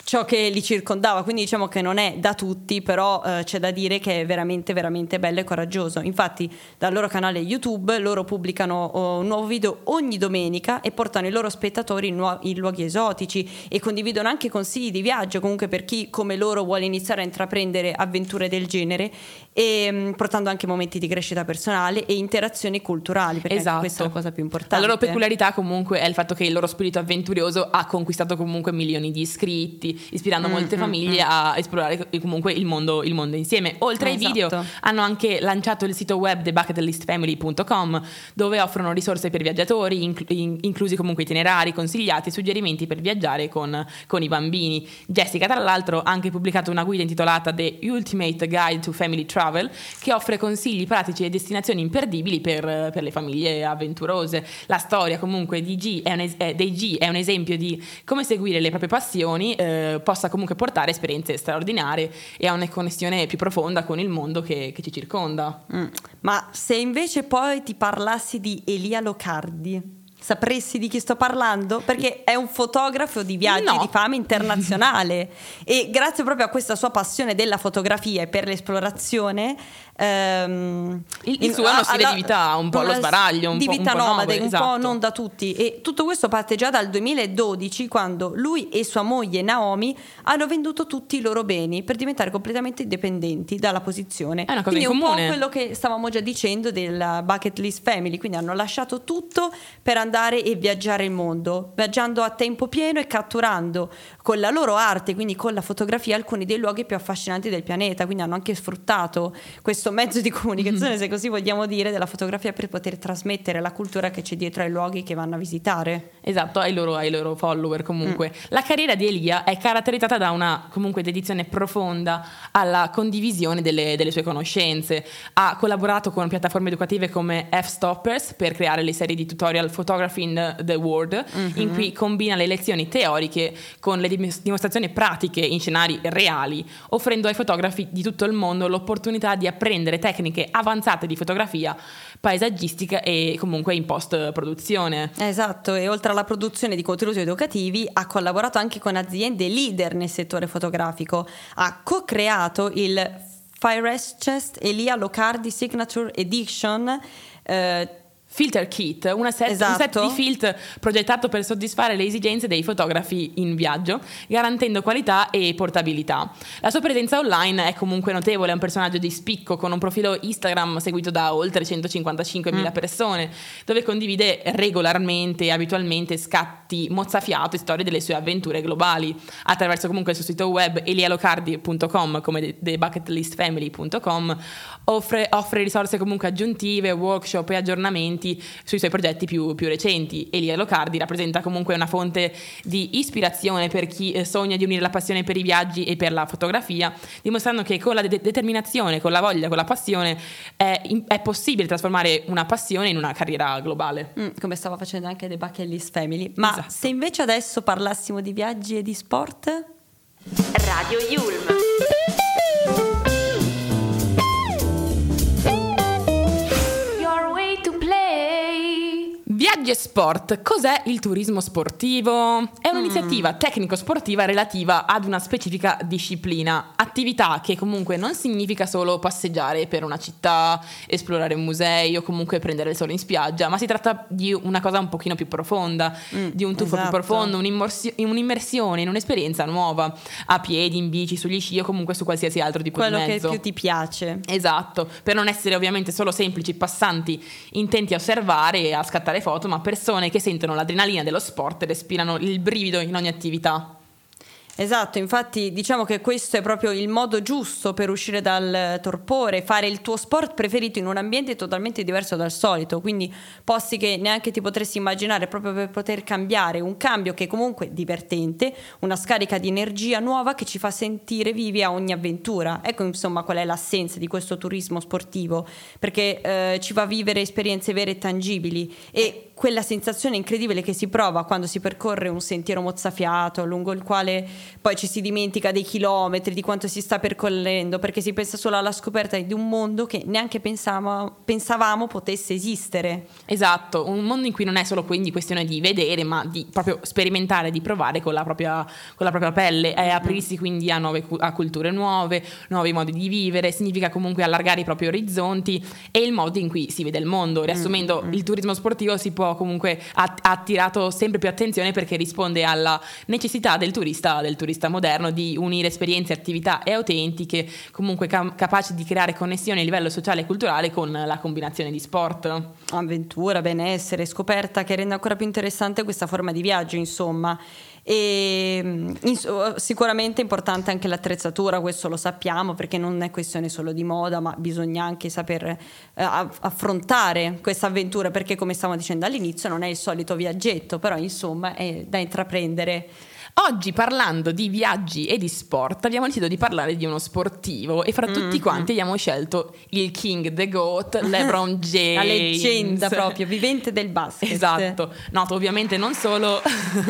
ciò che li circondava, quindi diciamo che non è da tutti, però eh, c'è da dire che è veramente veramente bello e coraggioso. Infatti dal loro canale YouTube loro pubblicano oh, un nuovo video ogni domenica e portano i loro spettatori in, nuo- in luoghi esotici e condividono anche consigli di viaggio, comunque per chi come loro vuole iniziare a intraprendere avventure del genere, e mh, portando anche momenti di crescita personale e interazioni culturali, perché Esatto. anche questa è la cosa più importante. La loro peculiarità comunque è il fatto che il loro spirito avventuroso ha conquistato comunque milioni di iscritti, ispirando Mm, molte mm, famiglie mm. a esplorare comunque il mondo, il mondo insieme. Oltre ai Esatto. video hanno anche lanciato il sito web the bucket list family punto com, dove offrono risorse per viaggiatori, inclu- in- inclusi comunque itinerari consigliati, suggerimenti per viaggiare con, con i bambini. Jessica tra l'altro ha anche pubblicato una guida intitolata The Ultimate Guide to Family Travel, che offre consigli pratici e destinazioni imperdibili per, per le famiglie avventurose. La storia comunque di G è un es- eh, dei G è un esempio di come seguire le proprie passioni eh, possa comunque portare esperienze straordinarie e a una connessione più profonda con il mondo che, che ci circonda. Mm. Ma se invece poi ti parlassi di Elia Locardi, sapresti di chi sto parlando? Perché è un fotografo di viaggi No. di fama internazionale e grazie proprio a questa sua passione della fotografia e per l'esplorazione ehm, Il- il suo è uno stile di vita un po' allo sbaraglio, un di po'- vita un po' nomade, nuovo, un po' esatto. non da tutti, e tutto questo parte già dal duemiladodici, quando lui e sua moglie Naomi hanno venduto tutti i loro beni per diventare completamente indipendenti dalla posizione. È una cosa Quindi in un po' comune. quello che stavamo già dicendo della bucket list family, quindi hanno lasciato tutto per andare e viaggiare il mondo, viaggiando a tempo pieno e catturando con la loro arte, quindi con la fotografia, alcuni dei luoghi più affascinanti del pianeta. Quindi hanno anche sfruttato questo mezzo di comunicazione, se così vogliamo dire, della fotografia per poter trasmettere la cultura che c'è dietro ai luoghi che vanno a visitare. Esatto, ai loro, ai loro follower comunque. Mm. La carriera di Elia è caratterizzata da una comunque dedizione profonda alla condivisione delle, delle sue conoscenze. Ha collaborato con piattaforme educative come F-Stoppers per creare le serie di tutorial Photography in the World, Mm-hmm. in cui combina le lezioni teoriche con le dim- dimostrazioni pratiche in scenari reali, offrendo ai fotografi di tutto il mondo l'opportunità di apprendere tecniche avanzate di fotografia paesaggistica e comunque in post-produzione. Esatto, e oltre alla produzione di contenuti educativi ha collaborato anche con aziende leader nel settore fotografico. Ha co-creato il Firestchest Elia Locardi Signature Edition, eh, Filter Kit, una set, Esatto. un set di filtr progettato per soddisfare le esigenze dei fotografi in viaggio, garantendo qualità e portabilità. La sua presenza online è comunque notevole, è un personaggio di spicco con un profilo Instagram seguito da oltre centocinquantacinquemila Mm. persone, dove condivide regolarmente e abitualmente scatti mozzafiato e storie delle sue avventure globali. Attraverso comunque il suo sito web elialocardi punto com, come the bucket list family punto com, offre, offre risorse comunque aggiuntive, workshop e aggiornamenti sui suoi progetti più, più recenti. Elia Locardi rappresenta comunque una fonte di ispirazione per chi eh, sogna di unire la passione per i viaggi e per la fotografia, dimostrando che con la de- determinazione, con la voglia, con la passione è, in- è possibile trasformare una passione in una carriera globale. mm, come stava facendo anche The Bucket List Family. Ma Esatto. se invece adesso parlassimo di viaggi e di sport? Radio Yulm. Your way to play. Viaggi e sport. Cos'è il turismo sportivo? È un'iniziativa tecnico-sportiva relativa ad una specifica disciplina, attività che comunque non significa solo passeggiare per una città, esplorare musei o comunque prendere il sole in spiaggia, ma si tratta di una cosa un pochino più profonda, di un tuffo esatto. più profondo, un'immersio- un'immersione in un'esperienza nuova, a piedi, in bici, sugli sci o comunque su qualsiasi altro tipo Quello di che mezzo. più ti piace. Esatto, per non essere ovviamente solo semplici passanti intenti a osservare e a scattare foto, ma persone che sentono l'adrenalina dello sport e respirano il brivido in ogni attività. Esatto, infatti diciamo che questo è proprio il modo giusto per uscire dal torpore, fare il tuo sport preferito in un ambiente totalmente diverso dal solito, quindi posti che neanche ti potresti immaginare, proprio per poter cambiare, un cambio che comunque è divertente, una scarica di energia nuova che ci fa sentire vivi a ogni avventura. Ecco insomma qual è l'essenza di questo turismo sportivo, perché eh, ci fa vivere esperienze vere e tangibili, e quella sensazione incredibile che si prova quando si percorre un sentiero mozzafiato lungo il quale poi ci si dimentica dei chilometri, di quanto si sta percorrendo, perché si pensa solo alla scoperta di un mondo che neanche pensavamo, pensavamo potesse esistere. Esatto, un mondo in cui non è solo quindi questione di vedere, ma di proprio sperimentare, di provare con la propria, con la propria pelle, e aprirsi quindi a nuove a culture nuove, nuovi modi di vivere. Significa comunque allargare i propri orizzonti e il modo in cui si vede il mondo. Riassumendo, mm-hmm. il turismo sportivo si può comunque ha, ha attirato sempre più attenzione perché risponde alla necessità del turista del turista moderno di unire esperienze, attività e autentiche, comunque cam- capaci di creare connessioni a livello sociale e culturale con la combinazione di sport, avventura, benessere, scoperta, che rende ancora più interessante questa forma di viaggio, insomma. E in, sicuramente è importante anche l'attrezzatura, questo lo sappiamo, perché non è questione solo di moda, ma bisogna anche saper eh, affrontare questa avventura, perché come stavamo dicendo all'inizio non è il solito viaggetto, però insomma è da intraprendere. Oggi, parlando di viaggi e di sport, abbiamo deciso di parlare di uno sportivo e fra tutti mm-hmm. quanti abbiamo scelto il King, the GOAT, LeBron James. La leggenda proprio, vivente del basket. Esatto, noto ovviamente non solo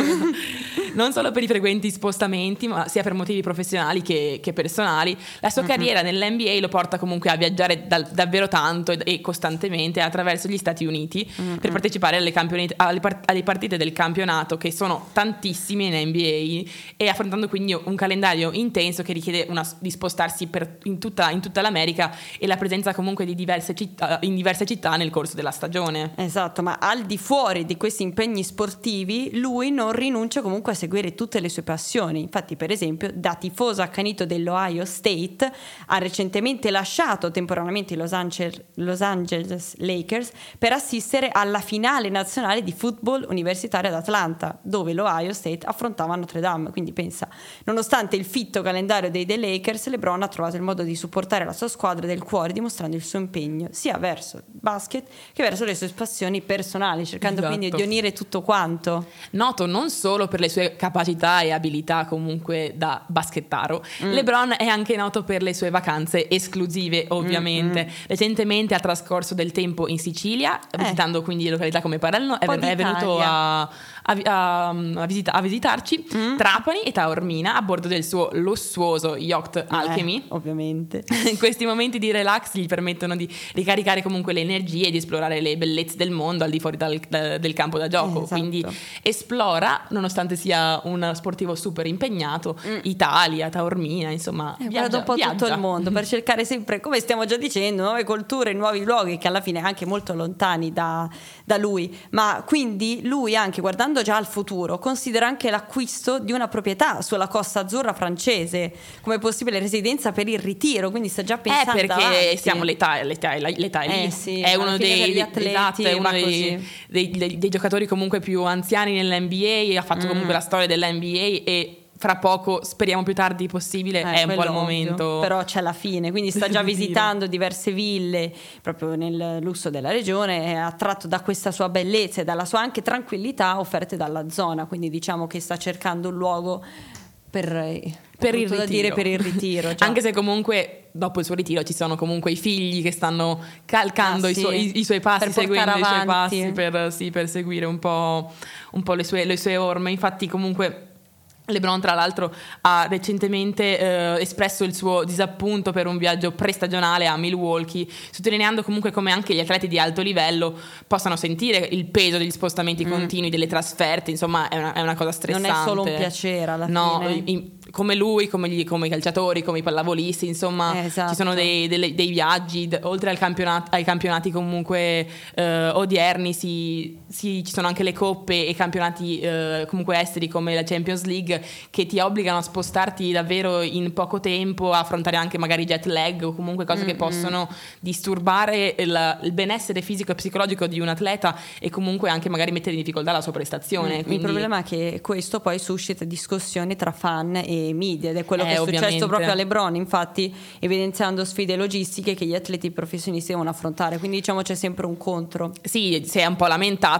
non solo per i frequenti spostamenti, ma sia per motivi professionali che, che personali. La sua mm-hmm. carriera nell'N B A lo porta comunque a viaggiare da, davvero tanto e, e costantemente attraverso gli Stati Uniti mm-hmm. per partecipare alle, campioni- alle, part- alle partite del campionato, che sono tantissime in N B A, e affrontando quindi un calendario intenso che richiede una, di spostarsi per, in, tutta, in tutta l'America, e la presenza comunque di diverse città, in diverse città nel corso della stagione. Esatto, ma al di fuori di questi impegni sportivi lui non rinuncia comunque a seguire tutte le sue passioni. Infatti, per esempio, da tifoso accanito dell'Ohio State ha recentemente lasciato temporaneamente i Los Angeles, Los Angeles Lakers per assistere alla finale nazionale di football universitario ad Atlanta, dove l'Ohio State affrontava Notre Dame. Quindi pensa, nonostante il fitto calendario dei, dei Lakers, LeBron ha trovato il modo di supportare la sua squadra del cuore, dimostrando il suo impegno sia verso il basket che verso le sue passioni personali, cercando esatto. quindi di unire tutto quanto. Noto non solo per le sue capacità e abilità comunque da baschettaro, mm. LeBron è anche noto per le sue vacanze esclusive, ovviamente. Mm-hmm. Recentemente ha trascorso del tempo in Sicilia, eh. visitando quindi località come Palermo, è, è venuto a, a, a, a, visita, a visitarci mm. Trapani e Taormina a bordo del suo lussuoso yacht Alchemy. Eh, ovviamente. Questi momenti di relax gli permettono di ricaricare comunque le energie e di esplorare le bellezze del mondo al di fuori dal, da, del campo da gioco. Esatto. Quindi esplora, nonostante sia un sportivo super impegnato, mm. Italia, Taormina, insomma, eh, viaggia, un po' viaggia. tutto il mondo per cercare sempre, come stiamo già dicendo, nuove culture, nuovi luoghi che alla fine anche molto lontani da, da lui. Ma quindi lui, anche guardando già al futuro, considera anche l'acquisto di una proprietà sulla Costa Azzurra francese come possibile residenza per il ritiro, quindi sta già pensando eh, perché avanti. siamo l'età, l'età, l'età è lì. Eh sì, è uno dei, degli atleti, esatto, è uno dei, dei, dei, dei giocatori comunque più anziani nell'N B A, ha fatto mm. comunque la storia dell'N B A, e fra poco, speriamo più tardi possibile, eh, è un po' il momento. Però c'è la fine, quindi sta già visitando diverse ville proprio nel lusso della regione, è attratto da questa sua bellezza e dalla sua anche tranquillità offerte dalla zona, quindi diciamo che sta cercando un luogo per, per il da dire per il ritiro. Già. Anche se comunque dopo il suo ritiro ci sono comunque i figli che stanno calcando ah, i, sì. suoi, i suoi passi, per seguendo i suoi avanti. passi per, sì, per seguire un po', un po' le sue, le sue orme. Infatti comunque LeBron tra l'altro ha recentemente eh, espresso il suo disappunto per un viaggio prestagionale a Milwaukee, sottolineando comunque come anche gli atleti di alto livello possano sentire il peso degli spostamenti mm. continui, delle trasferte, insomma è una, è una cosa stressante. Non è solo un piacere alla no, fine. In, come lui, come, gli, come i calciatori, come i pallavolisti, insomma eh, esatto. ci sono dei, dei, dei viaggi, oltre al campionato, ai campionati comunque eh, odierni si, si, ci sono anche le coppe e campionati eh, comunque esteri come la Champions League, che ti obbligano a spostarti davvero in poco tempo, a affrontare anche magari jet lag o comunque cose mm-hmm. che possono disturbare il, il benessere fisico e psicologico di un atleta e comunque anche magari mettere in difficoltà la sua prestazione. Mm. Quindi... Il problema è che questo poi suscita discussioni tra fan e media, ed è quello eh, che è ovviamente. successo proprio a LeBron, infatti, evidenziando sfide logistiche che gli atleti professionisti devono affrontare, quindi diciamo c'è sempre un contro. Sì, si è un po' lamentato, ma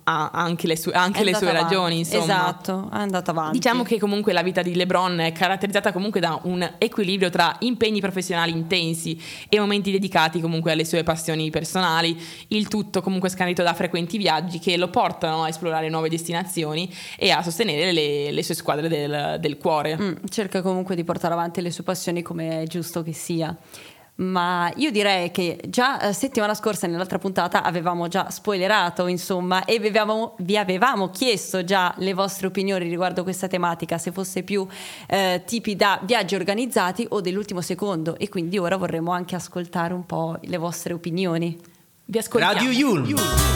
ha anche le sue, anche È le sue andata ragioni, avanti. insomma. Esatto, è andata avanti. Diciamo che comunque la vita di LeBron è caratterizzata comunque da un equilibrio tra impegni professionali intensi e momenti dedicati comunque alle sue passioni personali, il tutto comunque scandito da frequenti viaggi che lo portano a esplorare nuove destinazioni e a sostenere le, le sue squadre del, del cuore. Mm, cerca comunque di portare avanti le sue passioni come è giusto che sia. Ma io direi che già eh, settimana scorsa nell'altra puntata avevamo già spoilerato, insomma, e vi avevamo, vi avevamo chiesto già le vostre opinioni riguardo questa tematica, se fosse più eh, tipi da viaggi organizzati o dell'ultimo secondo, e quindi ora vorremmo anche ascoltare un po' le vostre opinioni. Vi ascoltiamo. Radio Yulm.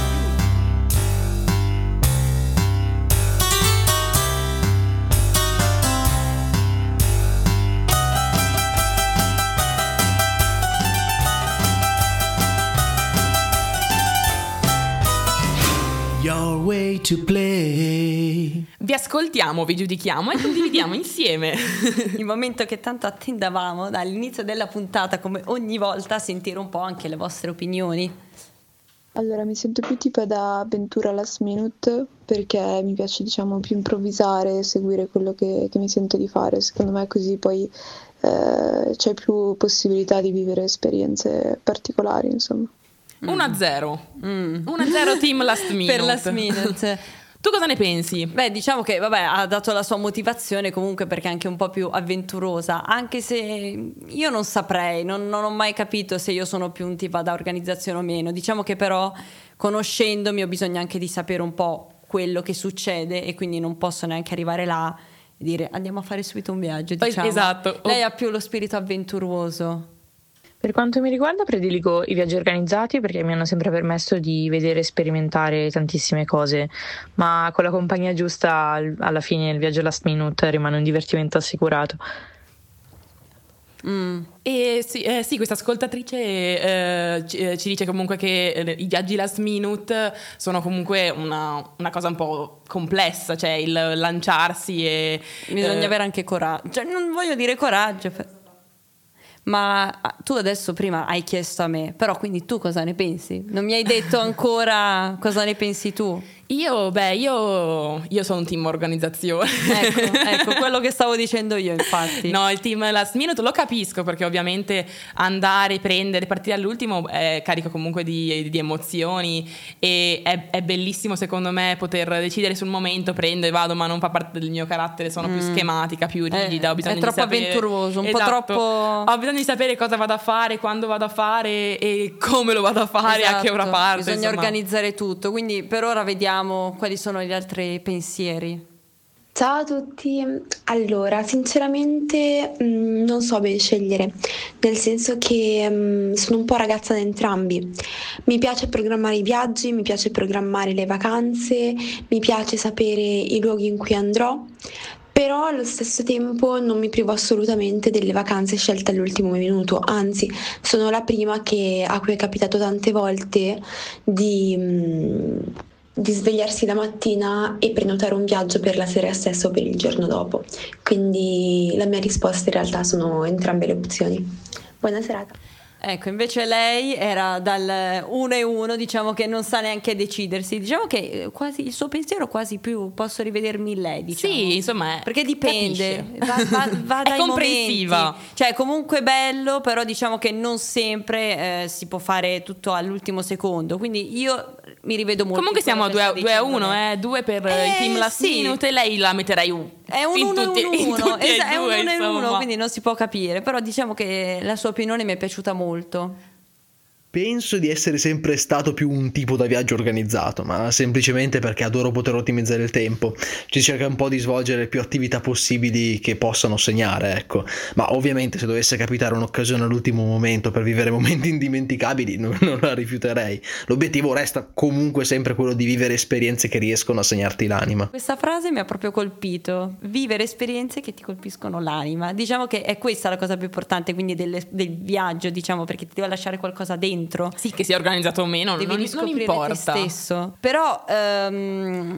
Your way to play. Vi ascoltiamo, vi giudichiamo e condividiamo insieme. Il momento che tanto attendavamo dall'inizio della puntata, come ogni volta, sentire un po' anche le vostre opinioni. Allora, mi sento più tipo da avventura last minute perché mi piace, diciamo, più improvvisare e seguire quello che, che mi sento di fare. Secondo me così poi eh, c'è più possibilità di vivere esperienze particolari, insomma. uno a zero Mm. uno a zero team last minute. Per last minute. Tu cosa ne pensi? Beh, diciamo che vabbè, ha dato la sua motivazione comunque perché è anche un po' più avventurosa, anche se io non saprei, non, non ho mai capito se io sono più un tipo da organizzazione o meno. Diciamo che però conoscendomi ho bisogno anche di sapere un po' quello che succede e quindi non posso neanche arrivare là e dire andiamo a fare subito un viaggio, diciamo. Esatto. Lei ha più lo spirito avventuroso. Per quanto mi riguarda prediligo i viaggi organizzati perché mi hanno sempre permesso di vedere e sperimentare tantissime cose, ma con la compagnia giusta al- alla fine il viaggio last minute rimane un divertimento assicurato. Mm. E sì, eh, sì, questa ascoltatrice eh, ci, eh, ci dice comunque che eh, i viaggi last minute sono comunque una, una cosa un po' complessa, cioè il lanciarsi e... Bisogna eh, avere anche coraggio, cioè, non voglio dire coraggio, per- ma ah, tu adesso prima hai chiesto a me, però quindi tu cosa ne pensi? Non mi hai detto ancora cosa ne pensi tu? Io, beh, io, io sono un team organizzazione. Ecco, ecco, quello che stavo dicendo io, infatti. No, il team last minute lo capisco perché ovviamente andare, prendere, partire all'ultimo è carico comunque di, di emozioni e è, è bellissimo secondo me poter decidere sul momento, prendo e vado, ma non fa parte del mio carattere, sono più Mm. schematica, più rigida, È- ho bisogno è troppo di sapere, avventuroso, un po' Esatto. troppo- Ho bisogno di sapere cosa vado a fare, quando vado a fare e come lo vado a fare, a che ora Esatto, parte. bisogna insomma. organizzare tutto, quindi per ora vediamo quali sono gli altri pensieri. Ciao a tutti, allora sinceramente mh, non so ben scegliere, nel senso che mh, sono un po' ragazza da entrambi, mi piace programmare i viaggi, mi piace programmare le vacanze, mi piace sapere i luoghi in cui andrò, però allo stesso tempo non mi privo assolutamente delle vacanze scelte all'ultimo minuto, anzi sono la prima che, a cui è capitato tante volte di... mh, di svegliarsi la mattina e prenotare un viaggio per la sera stessa o per il giorno dopo. Quindi la mia risposta in realtà sono entrambe le opzioni. Buona serata. Ecco, invece lei era dal uno e uno, diciamo che non sa neanche decidersi. Diciamo che eh, quasi il suo pensiero quasi più posso rivedermi in lei, diciamo. Sì, insomma, è- perché dipende, capisce. va, va, va È dai comprensiva. momenti. Cioè, è comunque bello, però diciamo che non sempre eh, si può fare tutto all'ultimo secondo. Quindi io mi rivedo molto. Comunque in siamo a quello che due a sta uno, dicendo eh, due per lei. il Eh, team last sì. minute e lei la metterei un È un in uno tutti- e in uno, tutti e esa- è un due, uno e uno, insomma. quindi non si può capire. Però diciamo che la sua opinione mi è piaciuta molto. Penso di essere sempre stato più un tipo da viaggio organizzato, ma semplicemente perché adoro poter ottimizzare il tempo. Ci cerca un po' di svolgere più attività possibili che possano segnare, ecco. Ma ovviamente se dovesse capitare un'occasione all'ultimo momento per vivere momenti indimenticabili, non, non la rifiuterei. L'obiettivo resta comunque sempre quello di vivere esperienze che riescono a segnarti l'anima. Questa frase mi ha proprio colpito. Vivere esperienze che ti colpiscono l'anima. Diciamo che è questa la cosa più importante, quindi del, del viaggio, diciamo, perché ti deve lasciare qualcosa dentro. Sì, che sia organizzato o meno, Devi non, non riscoprire importa. te stesso. Però ehm,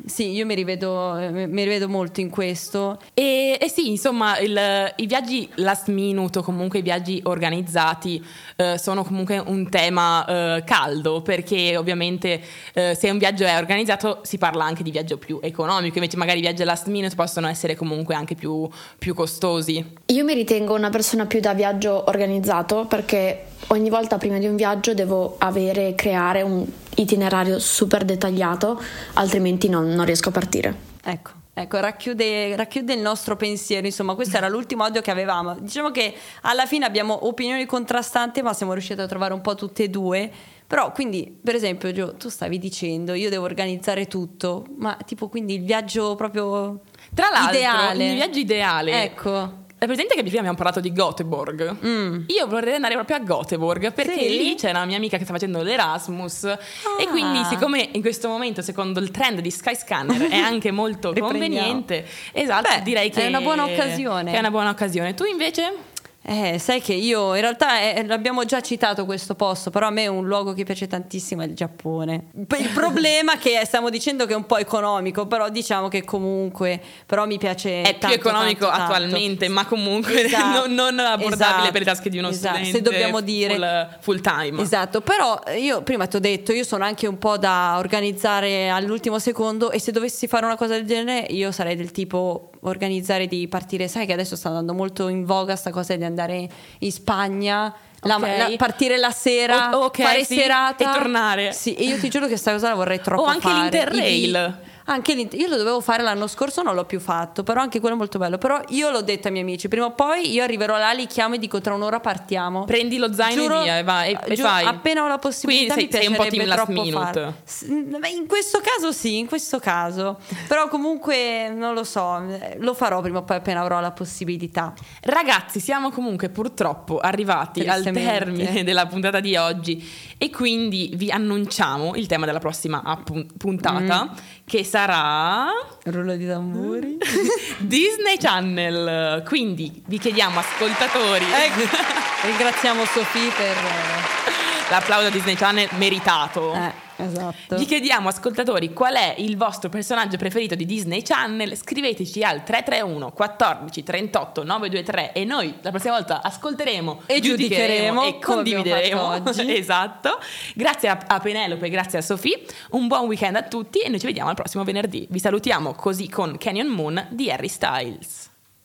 Sì, io mi rivedo, mi rivedo molto in questo. E, e sì, insomma, il, i viaggi last minute o comunque i viaggi organizzati eh, sono comunque un tema eh, caldo, perché ovviamente eh, se un viaggio è organizzato si parla anche di viaggio più economico, invece magari i viaggi last minute possono essere comunque anche più, più costosi. Io mi ritengo una persona più da viaggio organizzato, perché ogni volta prima di un viaggio devo avere, creare un itinerario super dettagliato, altrimenti non, non riesco a partire. Ecco. Ecco, racchiude, racchiude il nostro pensiero, insomma, questo era l'ultimo audio che avevamo. Diciamo che alla fine abbiamo opinioni contrastanti, ma siamo riusciti a trovare un po' tutte e due. Però, quindi, per esempio, Gio, tu stavi dicendo, io devo organizzare tutto, ma tipo, quindi il viaggio proprio Tra l'altro, ideale. il viaggio ideale. Ecco. È presente che prima abbiamo parlato di Göteborg? Mm. Io vorrei andare proprio a Göteborg, perché Sì? lì c'è una mia amica che sta facendo l'Erasmus ah. e quindi siccome in questo momento secondo il trend di Skyscanner è anche molto conveniente, esatto, Beh, direi che è una buona occasione. È una buona occasione. Tu invece? Eh, sai che io in realtà eh, l'abbiamo già citato questo posto, però a me un luogo che piace tantissimo è il Giappone. Il problema è che stiamo dicendo che è un po' economico, però diciamo che comunque però mi piace è tanto, più economico tanto, attualmente, tanto. ma comunque Esatto. non, non abbordabile Esatto. per le tasche di uno Esatto. studente. Se dobbiamo dire full, full time. Esatto, però io prima ti ho detto, io sono anche un po' da organizzare all'ultimo secondo, e se dovessi fare una cosa del genere io sarei del tipo organizzare di partire, sai che adesso sta andando molto in voga sta cosa di andare in Spagna, la, Okay. la, partire la sera, O- ok, fare sì, serata e tornare. Sì, e io ti giuro che sta cosa la vorrei troppo O anche fare. l'Interrail. I- Anche l'Inter- io lo dovevo fare l'anno scorso, non l'ho più fatto, però anche quello è molto bello. Però io l'ho detto ai miei amici, prima o poi io arriverò là, li chiamo e dico tra un'ora partiamo. Prendi lo zaino Giuro- e via e vai, e, e giuro, fai. appena ho la possibilità. Quindi sei, mi sei un po' team piacerebbe last troppo minute. fare. S- In questo caso sì, in questo caso. Però comunque non lo so, lo farò prima o poi appena avrò la possibilità. Ragazzi, siamo comunque purtroppo arrivati al Tristemente. termine della puntata di oggi e quindi vi annunciamo il tema della prossima appun- puntata Mm. che sarà Rullo di tamburi. Disney Channel. Quindi vi chiediamo, ascoltatori, Ecco. Ringraziamo Sofì per l'applauso a Disney Channel meritato. eh, esatto. Vi chiediamo, ascoltatori, qual è il vostro personaggio preferito di Disney Channel? Scriveteci al tre tre uno quattordici trentotto novecentoventitré e noi la prossima volta ascolteremo E giudicheremo e come abbiamo condivideremo. fatto oggi. Esatto. Grazie a, a Penelope, grazie a Sofì. Un buon weekend a tutti e noi ci vediamo al prossimo venerdì. Vi salutiamo così con Canyon Moon di Harry Styles.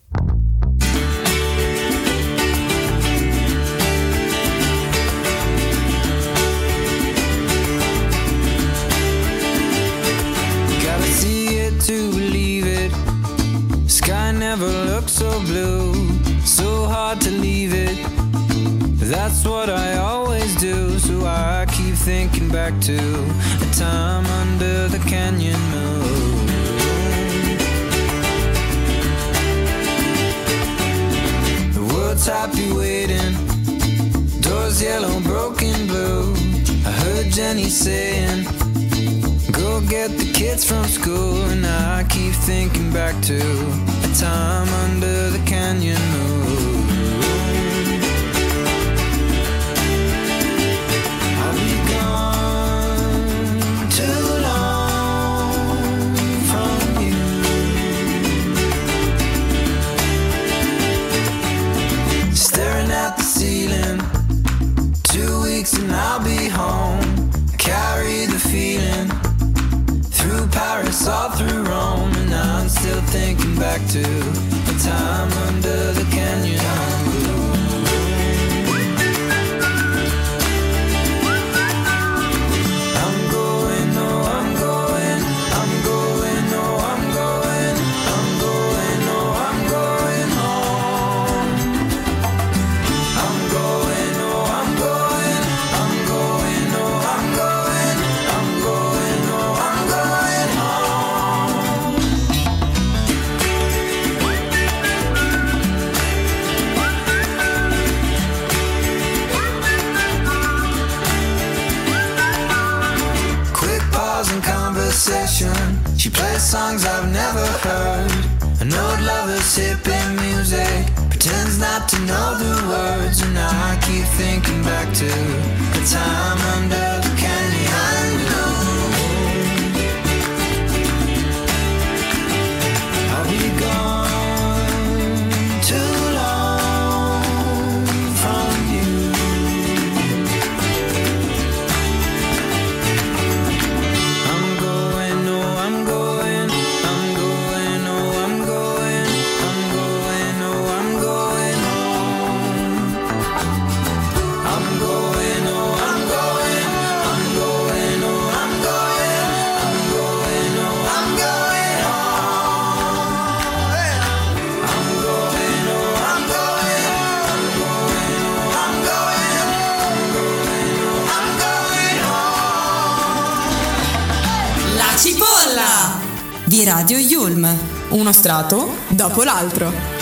Gotta see it to believe it. Sky never looked so blue, so hard to leave it. That's what I always do, so I keep thinking back to a time under the canyon moon. The world's happy waiting, doors yellow, broken blue. I heard Jenny saying, go get the kids from school, and I keep thinking back to a time under the canyon moon. I'll be gone too long from you. Staring at the ceiling, two weeks and I'll be home. Carry the feeling through Paris, all through Rome, and I'm still thinking back to a time under the canyon. I'm going, oh, I'm going, I'm going, oh, I'm going, I'm going, oh, I'm going home. I'm going, oh, I'm going, I'm going, oh, I'm going, I'm going, oh, I'm going home. Quick pause in conversation. She plays songs I've never heard. An old lover's hippie music pretends not to know the words, and I keep thinking back to the time under the canyon moon. cipolla di Radio Yulm. Uno strato dopo l'altro.